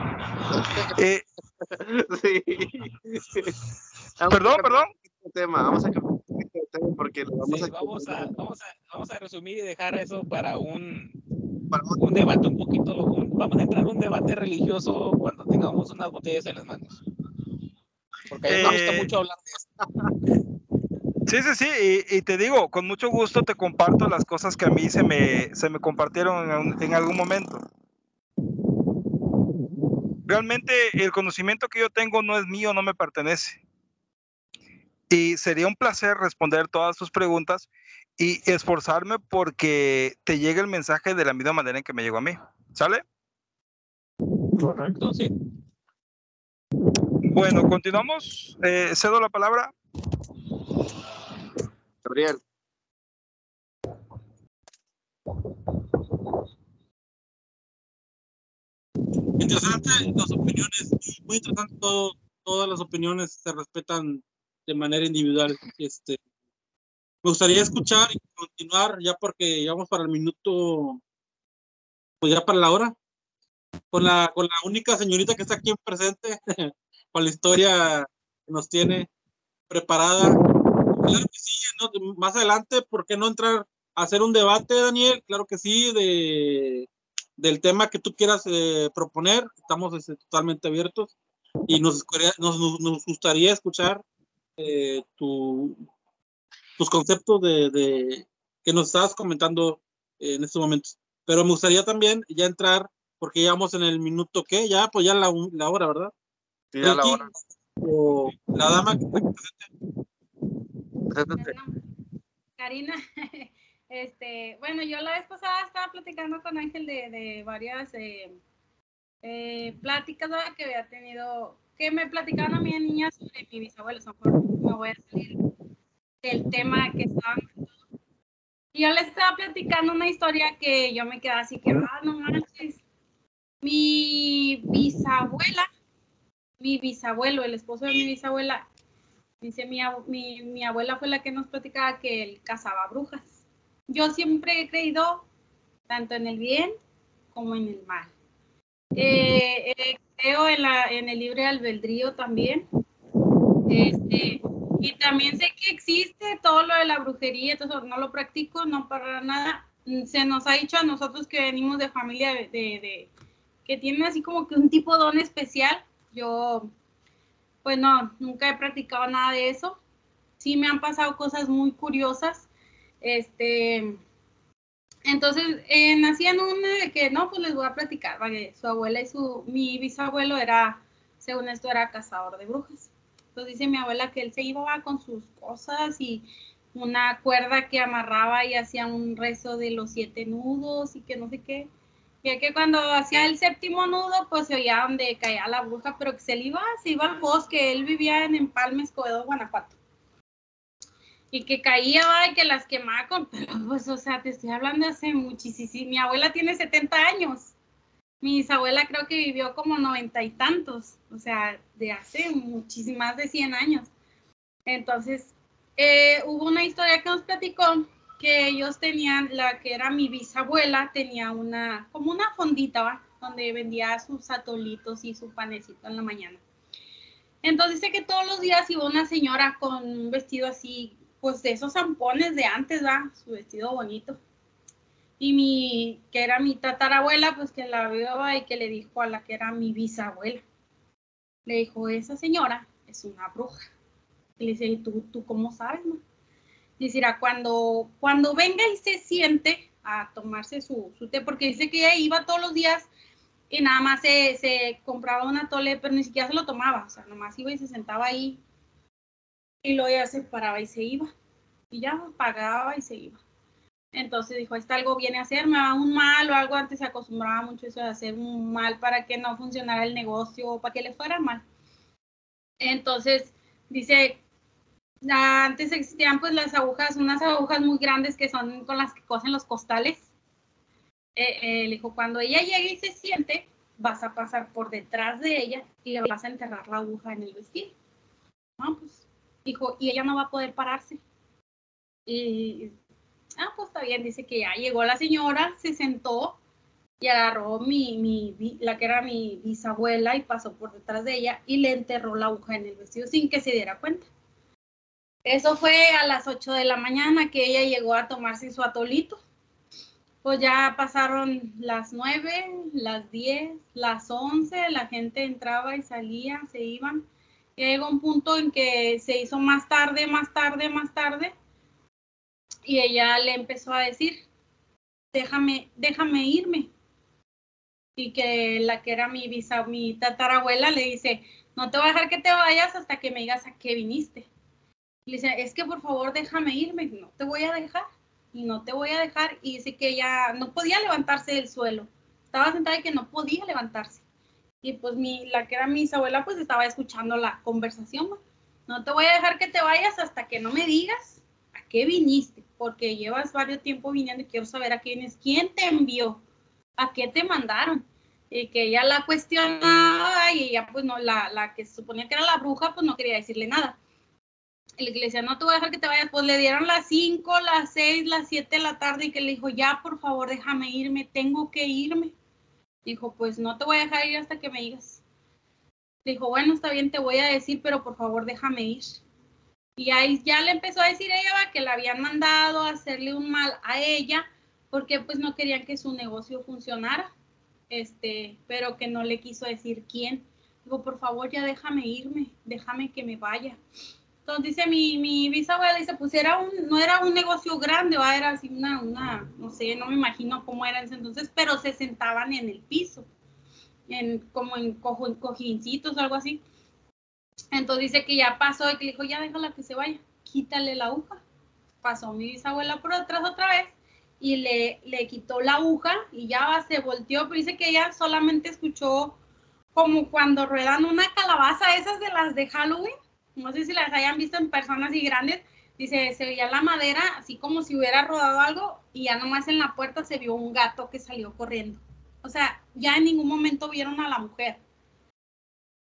Sí. Perdón. Vamos a cambiar de tema porque vamos a resumir y dejar eso para un debate un poquito. Vamos a entrar a un debate religioso cuando tengamos unas botellas en las manos. Porque a mí me gusta mucho hablar de esto. Sí, y te digo, con mucho gusto te comparto las cosas que a mí se me compartieron en algún momento. Realmente el conocimiento que yo tengo no es mío, no me pertenece. Y sería un placer responder todas tus preguntas y esforzarme porque te llegue el mensaje de la misma manera en que me llegó a mí. ¿Sale? Correcto, sí. Bueno, continuamos. Cedo la palabra. Gabriel. Interesante las opiniones, muy interesante todas las opiniones se respetan de manera individual. Me gustaría escuchar y continuar ya porque ya vamos para el minuto, pues ya para la hora, con la única señorita que está aquí presente, con la historia que nos tiene preparada. Claro que sí, ¿no? Más adelante, ¿por qué no entrar a hacer un debate, Daniel? Claro que sí, del tema que tú quieras proponer. Estamos totalmente abiertos y nos gustaría escuchar tus conceptos que nos estabas comentando en estos momentos. Pero me gustaría también ya entrar, porque ya vamos en el minuto que ya, pues ya la hora, ¿verdad? Sí, ya la aquí, hora. O la dama que está presente. Karina, bueno, yo la vez pasada estaba platicando con Ángel de varias pláticas, ¿verdad? Que había tenido, que me platicaban a mí de niñas sobre mi bisabuelo. Me voy a salir del tema que estaban. Y yo les estaba platicando una historia que yo me quedaba así que, no manches, mi bisabuela mi bisabuelo, el esposo de mi bisabuela, dice mi abuela fue la que nos platicaba que él cazaba brujas. Yo siempre he creído tanto en el bien como en el mal. Creo en el libre albedrío también. Y también sé que existe todo lo de la brujería, entonces no lo practico, no para nada. Se nos ha dicho a nosotros que venimos de familia que tienen así como que un tipo de don especial. Yo, pues no, nunca he practicado nada de eso. Sí me han pasado cosas muy curiosas. Entonces, nacían una de que, no, pues les voy a platicar, ¿vale? Su abuela y mi bisabuelo era, según esto, era cazador de brujas. Entonces dice mi abuela que él se iba con sus cosas y una cuerda que amarraba y hacía un rezo de los 7 nudos y que no sé qué. Y que cuando hacía el 7º nudo, pues se oía donde caía la bruja, pero que se iba al bosque. Él vivía en Empalme, Escobedo, Guanajuato. Y que caía, y que las quemaba pero pues, o sea, te estoy hablando hace muchísimo. Mi abuela tiene 70 años. Mi bisabuela creo que vivió como 90 y tantos, o sea, de hace muchísimas de 100 años. Entonces, hubo una historia que nos platicó que ellos tenían, la que era mi bisabuela, tenía como una fondita, ¿va? Donde vendía sus atolitos y su panecito en la mañana. Entonces dice que todos los días iba una señora con un vestido así, pues de esos zampones de antes, ¿va? Su vestido bonito. Y que era mi tatarabuela, pues que la vio y que le dijo a la que era mi bisabuela. Le dijo, esa señora es una bruja. Y le dice, ¿y tú cómo sabes, no? Dice, cuando venga y se siente a tomarse su té, porque dice que ella iba todos los días y nada más se compraba un atole, pero ni siquiera se lo tomaba, o sea, nomás iba y se sentaba ahí y luego ya se paraba y se iba. Y ya pagaba y se iba. Entonces dijo, algo viene a hacer, me va un mal o algo. Antes se acostumbraba mucho eso de hacer un mal para que no funcionara el negocio o para que le fuera mal. Entonces dice, antes existían pues las agujas, unas agujas muy grandes que son con las que cosen los costales. Le dijo, cuando ella llegue y se siente, vas a pasar por detrás de ella y le vas a enterrar la aguja en el vestido. No, pues, dijo, y ella no va a poder pararse. Y pues está bien, dice que ya llegó la señora, se sentó y agarró la que era mi bisabuela y pasó por detrás de ella y le enterró la aguja en el vestido sin que se diera cuenta. Eso fue a las 8 de la mañana que ella llegó a tomarse su atolito. Pues ya pasaron las 9, las 10, las 11, la gente entraba y salía, se iban. Y llegó un punto en que se hizo más tarde, y ella le empezó a decir, déjame irme. Y que la que era mi tatarabuela le dice, no te voy a dejar que te vayas hasta que me digas a qué viniste. Le dice, es que por favor déjame irme, no te voy a dejar, y no te voy a dejar. Y dice que ella no podía levantarse del suelo, estaba sentada y que no podía levantarse. Y pues la que era mi bisabuela pues estaba escuchando la conversación, no te voy a dejar que te vayas hasta que no me digas a qué viniste, porque llevas varios tiempo viniendo y quiero saber a qué vienes, quién te envió, a qué te mandaron. Y que ella la cuestionaba y ella pues no, la que se suponía que era la bruja pues no quería decirle nada. Y le decía, no te voy a dejar que te vayas. Pues le dieron las 5, las 6, las 7 de la tarde y que le dijo, ya por favor déjame irme, tengo que irme. Dijo, pues no te voy a dejar ir hasta que me digas. Dijo, bueno, está bien, te voy a decir, pero por favor déjame ir. Y ahí ya le empezó a decir ella que la habían mandado a hacerle un mal a ella porque pues no querían que su negocio funcionara. Pero que no le quiso decir quién. Digo, por favor, ya déjame irme, déjame que me vaya. Entonces dice mi bisabuela, dice, pues no era un negocio grande, ¿va? Era así no sé, no me imagino cómo era en ese entonces, pero se sentaban en el piso, como en cojincitos o algo así. Entonces dice que ya pasó y que le dijo, ya déjala que se vaya, quítale la aguja. Pasó mi bisabuela por detrás otra vez y le quitó la aguja y ya se volteó, pero dice que ella solamente escuchó como cuando ruedan una calabaza, esas de las de Halloween, no sé si las hayan visto en personas así grandes, dice, se veía la madera así como si hubiera rodado algo y ya nomás en la puerta se vio un gato que salió corriendo. O sea, ya en ningún momento vieron a la mujer.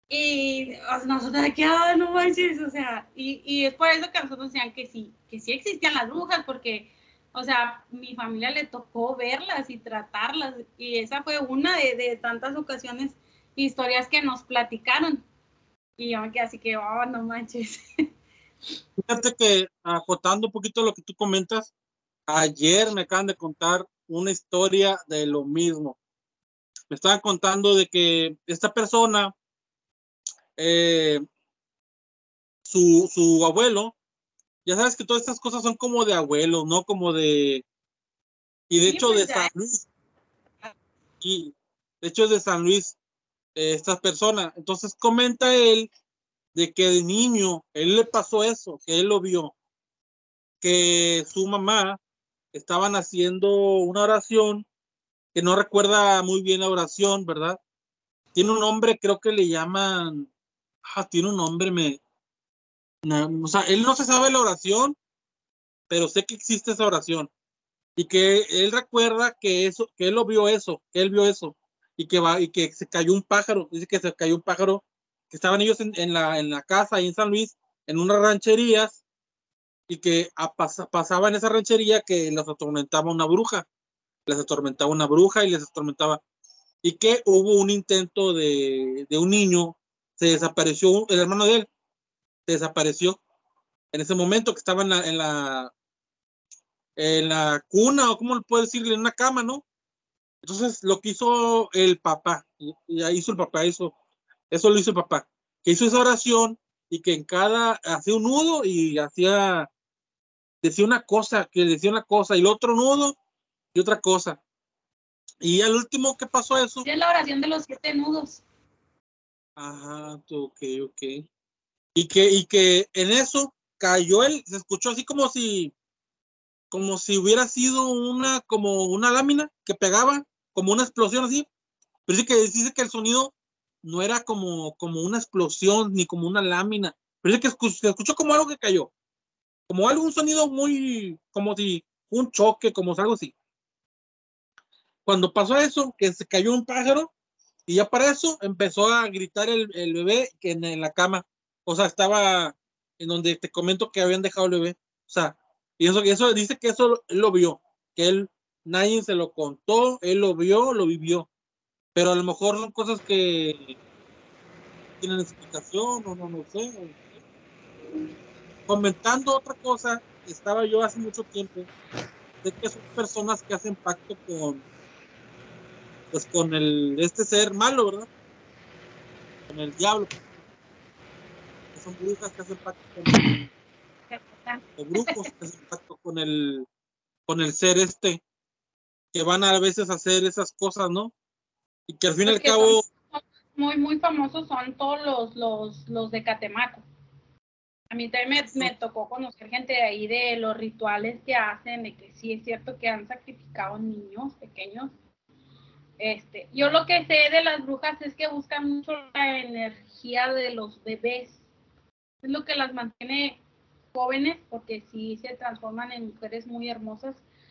Y o sea, nosotros aquí, no manches, o sea, y es por eso que nosotros decían que sí existían las brujas, porque, o sea, mi familia le tocó verlas y tratarlas, y esa fue una de tantas ocasiones, historias que nos platicaron, y yo me quedé así que, oh, no manches. Fíjate que, acotando un poquito lo que tú comentas, ayer me acaban de contar una historia de lo mismo. Me estaban contando de que esta persona, su abuelo, ya sabes que todas estas cosas son como de abuelo, ¿no? Como de... Y de Sí, hecho pues, de San Luis, y de hecho es de San Luis, esta persona. Entonces comenta él de que de niño, él le pasó eso, que él lo vio, que su mamá estaban haciendo una oración, que no recuerda muy bien la oración, ¿verdad? Tiene un nombre, creo que le llaman, tiene un nombre, o sea, él no se sabe la oración, pero sé que existe esa oración, y que él recuerda que eso, que él lo vio eso, que él vio eso, y que se cayó un pájaro, dice que se cayó un pájaro, que estaban ellos en la casa ahí en San Luis, en unas rancherías, y que pasaba en esa ranchería que los atormentaba una bruja, les atormentaba una bruja y les atormentaba, y que hubo un intento de un niño, se desapareció, el hermano de él, se desapareció en ese momento que estaba en la cuna, o como puede decirle, en una cama, ¿no? Entonces lo que hizo el papá, y ahí hizo el papá, eso lo hizo el papá, que hizo esa oración y que en cada, hacía un nudo y decía una cosa, que decía una cosa, y el otro nudo y otra cosa. Y al último, ¿qué pasó eso? es la oración de los 7 nudos. Ajá, ok. Y que en eso cayó él, se escuchó así como si hubiera sido como una lámina que pegaba, como una explosión así. Pero dice que el sonido no era como una explosión ni como una lámina. Pero dice que se escuchó como algo que cayó. Como algo, un sonido muy, como si un choque, como algo así. Cuando pasó eso, que se cayó un pájaro, y ya para eso empezó a gritar el bebé que en la cama. O sea, estaba en donde te comento que habían dejado el bebé. O sea, y eso dice que eso él lo vio, que nadie se lo contó, él lo vio, lo vivió. Pero a lo mejor son cosas que tienen explicación, o no sé. Comentando otra cosa, estaba yo hace mucho tiempo, de que son personas que hacen pacto pues con este ser malo, ¿verdad? Con el diablo, que son brujas que hacen pacto o brujos que hacen pacto con el ser que van a veces a hacer esas cosas, ¿no? Y que al fin y al cabo... Muy famosos son todos los de Catemaco. A mí también me tocó conocer gente de ahí de los rituales que hacen, de que sí es cierto que han sacrificado niños pequeños. Yo lo que sé de las brujas es que buscan mucho la energía de los bebés. Es lo que las mantiene jóvenes, porque sí se transforman en mujeres muy hermosas.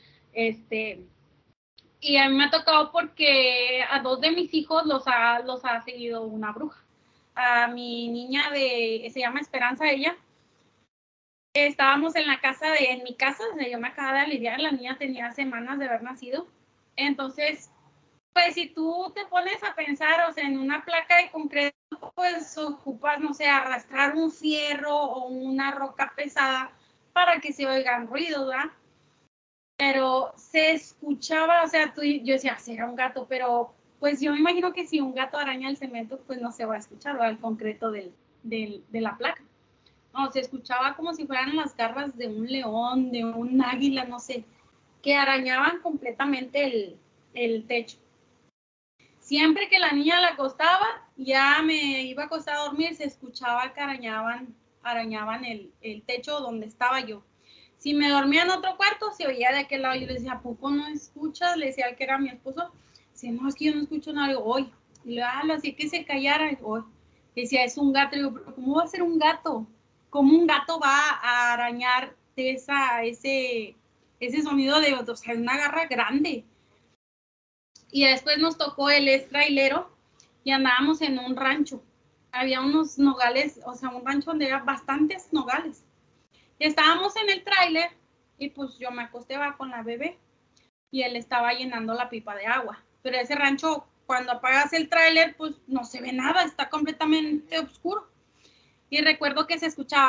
Y a mí me ha tocado porque a 2 de mis hijos los ha seguido una bruja. A mi niña se llama Esperanza, ella. Estábamos en mi casa, yo me acababa de aliviar, la niña tenía semanas de haber nacido. Entonces, pues si tú te pones a pensar, o sea, en una placa de concreto, pues ocupas, no sé, arrastrar un fierro o una roca pesada para que se oigan ruidos, ¿verdad? Pero se escuchaba, o sea, yo decía, será un gato, pero pues yo me imagino que si un gato araña el cemento, pues no se va a escuchar, ¿verdad? El concreto de la placa. No, se escuchaba como si fueran las garras de un león, de un águila, no sé, que arañaban completamente el techo. Siempre que la niña la acostaba, ya me iba a acostar a dormir, se escuchaba que arañaban el techo donde estaba yo. Si me dormía en otro cuarto, se oía de aquel lado. Yo le decía, ¿a poco no escuchas? Le decía al que era mi esposo. Dice, no, es que yo no escucho nada. Hoy. Y le lo hacía que se callara. Hoy. Decía, es un gato. Y yo, ¿pero cómo va a ser un gato? ¿Cómo un gato va a arañar ese sonido de, o sea, una garra grande? Y después nos tocó, él es trailero y andábamos en un rancho. había unos nogales, o sea, un rancho donde había bastantes nogales. Estábamos en el tráiler y pues yo me acosté con la bebé y él estaba llenando la pipa de agua. Pero ese rancho, cuando apagas el tráiler, pues no se ve nada, está completamente oscuro. Y recuerdo que se escuchaba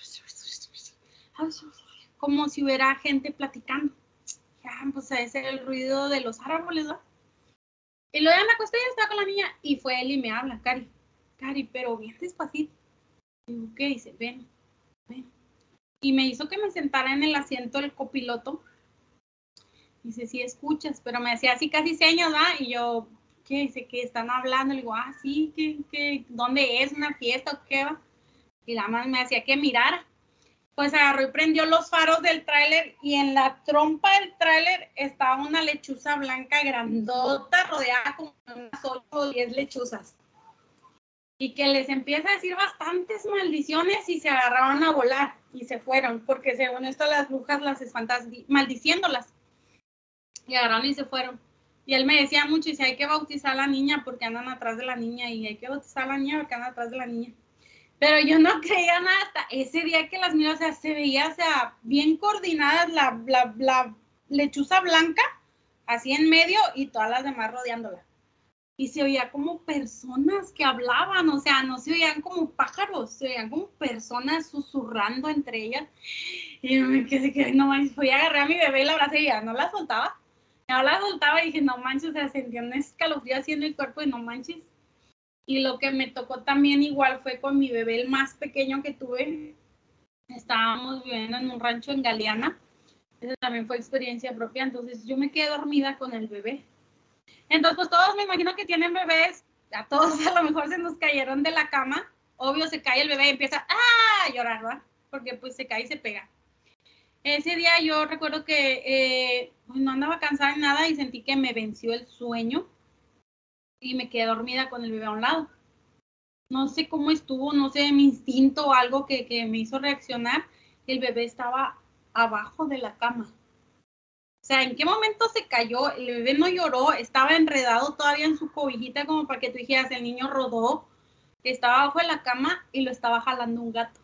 como si hubiera gente platicando. Ya, pues ese era el ruido de los árboles, ¿no? Y luego ya me acosté y estaba con la niña y fue él y me habla, Cari, pero bien despacito. Y digo, ¿qué dice? Ven. Y me hizo que me sentara en el asiento del copiloto. Dice, sí escuchas, pero me hacía así casi señas, ¿verdad? Y yo, ¿qué? Dice, que están hablando. Le digo, sí, ¿qué? ¿Dónde es? ¿Una fiesta o qué va? Y la mamá me hacía que mirara. Pues agarró y prendió los faros del tráiler y en la trompa del tráiler estaba una lechuza blanca grandota rodeada con unas 8 o 10 lechuzas. Y que les empieza a decir bastantes maldiciones y se agarraron a volar y se fueron, porque según esto las brujas las espantan maldiciéndolas. Y agarraron y se fueron. Y él me decía mucho, dice, hay que bautizar a la niña porque andan atrás de la niña, y hay que bautizar a la niña porque andan atrás de la niña. Pero yo no creía nada hasta ese día que las miré, o sea, se veía, o sea, bien coordinadas la lechuza blanca, así en medio, y todas las demás rodeándola. Y se oía como personas que hablaban, o sea, no se oían como pájaros, se oían como personas susurrando entre ellas. Y yo me quedé que no manches, fui a agarrar a mi bebé y la abracé y ya no la soltaba. Ya la soltaba y dije, no manches, o sea, sentía un escalofrío así en el cuerpo y no manches. Y lo que me tocó también igual fue con mi bebé, el más pequeño que tuve. Estábamos viviendo en un rancho en Galeana. Esa también fue experiencia propia. Entonces yo me quedé dormida con el bebé. Entonces pues todos me imagino que tienen bebés. A todos a lo mejor se nos cayeron de la cama. Obvio se cae el bebé y empieza a llorar, ¿verdad? Porque pues se cae y se pega. Ese día yo recuerdo que no andaba cansada ni nada y sentí que me venció el sueño. Y me quedé dormida con el bebé a un lado. No sé cómo estuvo, no sé, mi instinto o algo que me hizo reaccionar. El bebé estaba abajo de la cama. O sea, ¿en qué momento se cayó? El bebé no lloró, estaba enredado todavía en su cobijita como para que tú dijeras, el niño rodó. Estaba abajo de la cama y lo estaba jalando un gato.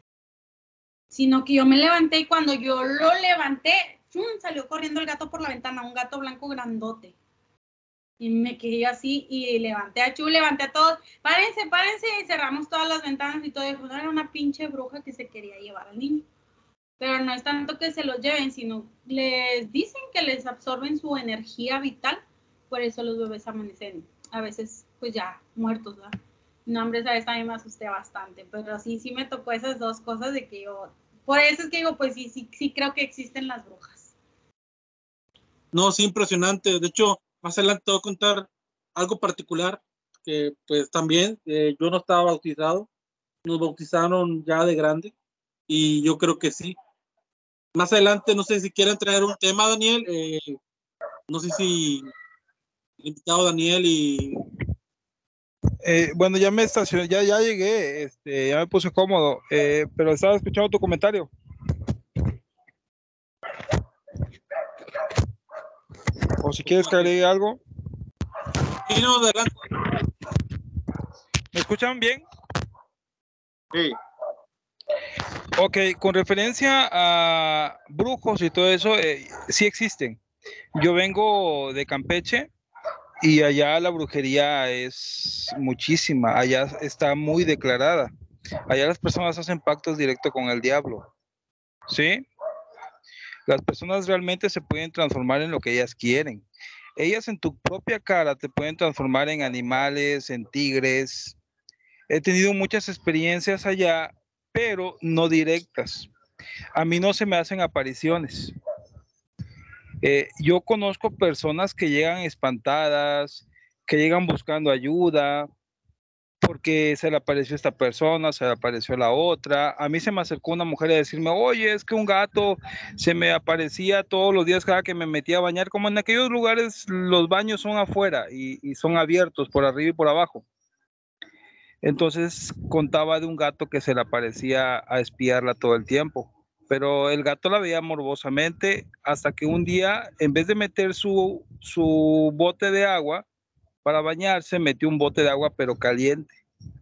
Sino que yo me levanté y cuando yo lo levanté, ¡fum!, salió corriendo el gato por la ventana, un gato blanco grandote. Y me quedé así y levanté a Chu, levanté a todos, párense, y cerramos todas las ventanas y todo. Y era una pinche bruja que se quería llevar al niño. Pero no es tanto que se los lleven, sino les dicen que les absorben su energía vital. Por eso los bebés amanecen a veces pues ya muertos, ¿verdad? No, hombre, esa vez también me asusté bastante, pero sí me tocó esas dos cosas de que yo, por eso es que digo, pues sí creo que existen las brujas. No, sí, impresionante. De hecho, más adelante te voy a contar algo particular que pues también yo no estaba bautizado, nos bautizaron ya de grande y yo creo que sí. Más adelante, no sé si quieren traer un tema, Daniel, no sé si el invitado Daniel y... Bueno, ya me estacioné, ya llegué, ya me puse cómodo, pero estaba escuchando tu comentario. O si quieres que agregue algo. Sí, no, adelante. ¿Me escuchan bien? Sí. Ok, con referencia a brujos y todo eso, sí existen. Yo vengo de Campeche y allá la brujería es muchísima, allá está muy declarada. Allá las personas hacen pactos directos con el diablo, ¿sí? Las personas realmente se pueden transformar en lo que ellas quieren. Ellas en tu propia cara te pueden transformar en animales, en tigres. He tenido muchas experiencias allá, pero no directas. A mí no se me hacen apariciones. Yo conozco personas que llegan espantadas, que llegan buscando ayuda, porque se le apareció esta persona, se le apareció la otra. A mí se me acercó una mujer a decirme, oye, es que un gato se me aparecía todos los días cada que me metía a bañar, como en aquellos lugares los baños son afuera y son abiertos por arriba y por abajo. Entonces contaba de un gato que se le aparecía a espiarla todo el tiempo, pero el gato la veía morbosamente hasta que un día, en vez de meter su bote de agua para bañarse, metió un bote de agua pero caliente.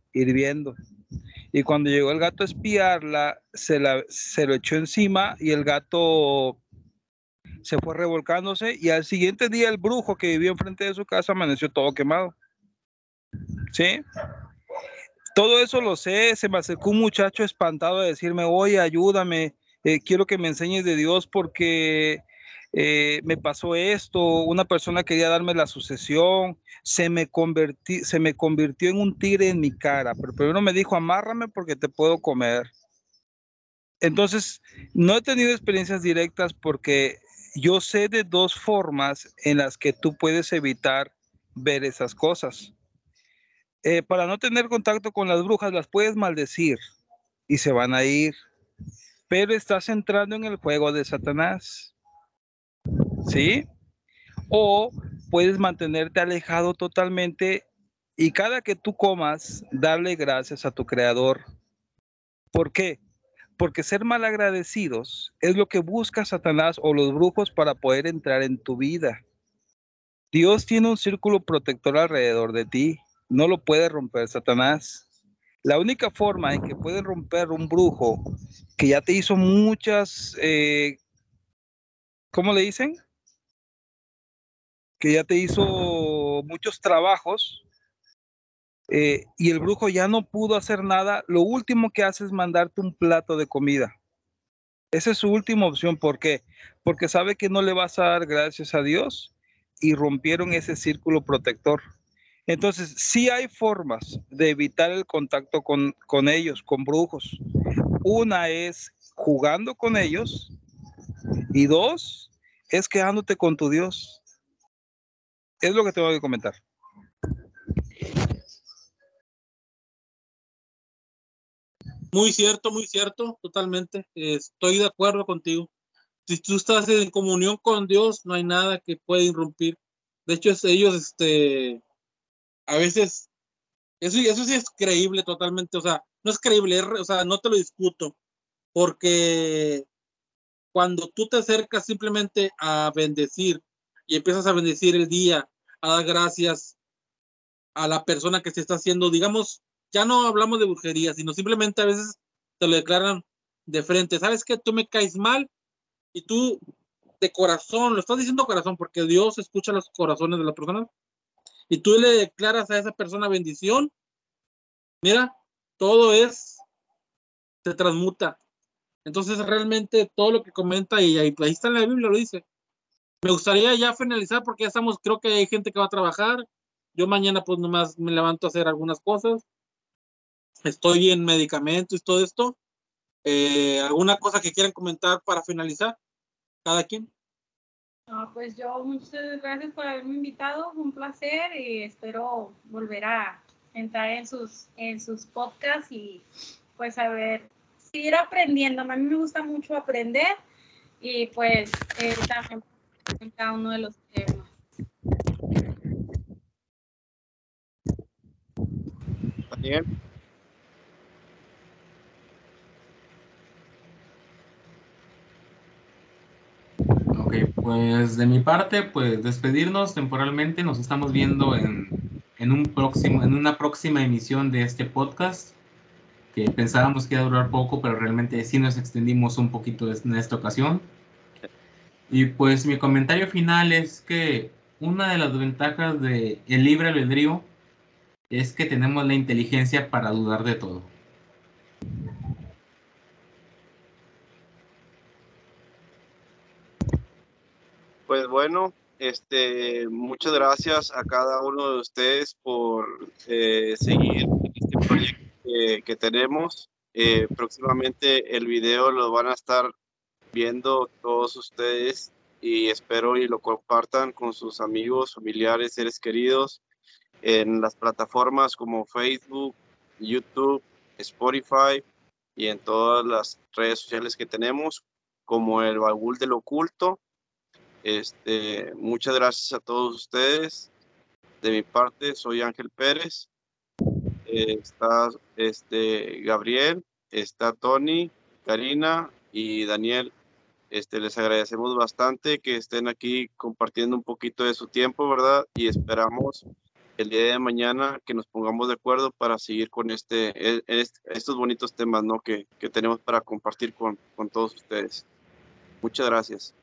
hirviendo. Y cuando llegó el gato a espiarla, se lo echó encima y el gato se fue revolcándose, y al siguiente día el brujo que vivía enfrente de su casa amaneció todo quemado. ¿Sí? Todo eso lo sé. Se me acercó un muchacho espantado a decirme, oye, ayúdame, quiero que me enseñes de Dios porque me pasó esto, una persona quería darme la sucesión, se me convirtió en un tigre en mi cara, pero primero me dijo, amárrame porque te puedo comer. Entonces, no he tenido experiencias directas porque yo sé de dos formas en las que tú puedes evitar ver esas cosas. Para no tener contacto con las brujas, las puedes maldecir y se van a ir, pero estás entrando en el juego de Satanás, ¿sí? O puedes mantenerte alejado totalmente y cada que tú comas, darle gracias a tu creador. ¿Por qué? Porque ser malagradecidos es lo que busca Satanás o los brujos para poder entrar en tu vida. Dios tiene un círculo protector alrededor de ti, no lo puede romper Satanás. La única forma en que puede romper un brujo que ya te hizo muchas, ¿cómo le dicen? Que ya te hizo muchos trabajos, y el brujo ya no pudo hacer nada, lo último que hace es mandarte un plato de comida. Esa es su última opción. ¿Por qué? Porque sabe que no le vas a dar gracias a Dios y rompieron ese círculo protector. Entonces, sí hay formas de evitar el contacto con ellos, con brujos. Una es jugando con ellos y dos es quedándote con tu Dios. Es lo que tengo que comentar. Muy cierto, totalmente. Estoy de acuerdo contigo. Si tú estás en comunión con Dios, no hay nada que pueda irrumpir. De hecho, ellos, a veces, eso sí es creíble totalmente. O sea, no es creíble, o sea, no te lo discuto. Porque cuando tú te acercas simplemente a bendecir y empiezas a bendecir el día, a dar gracias a la persona que se está haciendo, digamos, ya no hablamos de brujería, sino simplemente a veces te lo declaran de frente. ¿Sabes qué? Tú me caes mal y tú de corazón, lo estás diciendo corazón porque Dios escucha los corazones de la persona y tú le declaras a esa persona bendición. Mira, todo se transmuta. Entonces realmente todo lo que comenta y ahí está en la Biblia, lo dice. Me gustaría ya finalizar porque ya estamos, creo que hay gente que va a trabajar. Yo mañana pues nomás me levanto a hacer algunas cosas. Estoy en medicamentos y todo esto. ¿Alguna cosa que quieran comentar para finalizar? Cada quien. No, pues yo muchas gracias por haberme invitado, un placer y espero volver a entrar en sus podcasts y pues a ver, seguir aprendiendo. A mí me gusta mucho aprender y pues también en cada uno de los temas. Daniel. Ok, pues de mi parte, pues despedirnos temporalmente. Nos estamos viendo en una próxima emisión de este podcast, que pensábamos que iba a durar poco, pero realmente sí nos extendimos un poquito en esta ocasión. Y pues mi comentario final es que una de las ventajas de el libre albedrío es que tenemos la inteligencia para dudar de todo. Pues bueno, muchas gracias a cada uno de ustedes por seguir este proyecto que tenemos. Próximamente el video lo van a estar viendo todos ustedes y espero y lo compartan con sus amigos, familiares, seres queridos en las plataformas como Facebook, YouTube, Spotify y en todas las redes sociales que tenemos como el Baúl del Oculto. Muchas gracias a todos ustedes. De mi parte, soy Ángel Pérez. Está Gabriel, está Tony, Karina y Daniel. Les agradecemos bastante que estén aquí compartiendo un poquito de su tiempo, ¿verdad? Y esperamos el día de mañana que nos pongamos de acuerdo para seguir con estos bonitos temas, ¿no? que tenemos para compartir con todos ustedes. Muchas gracias.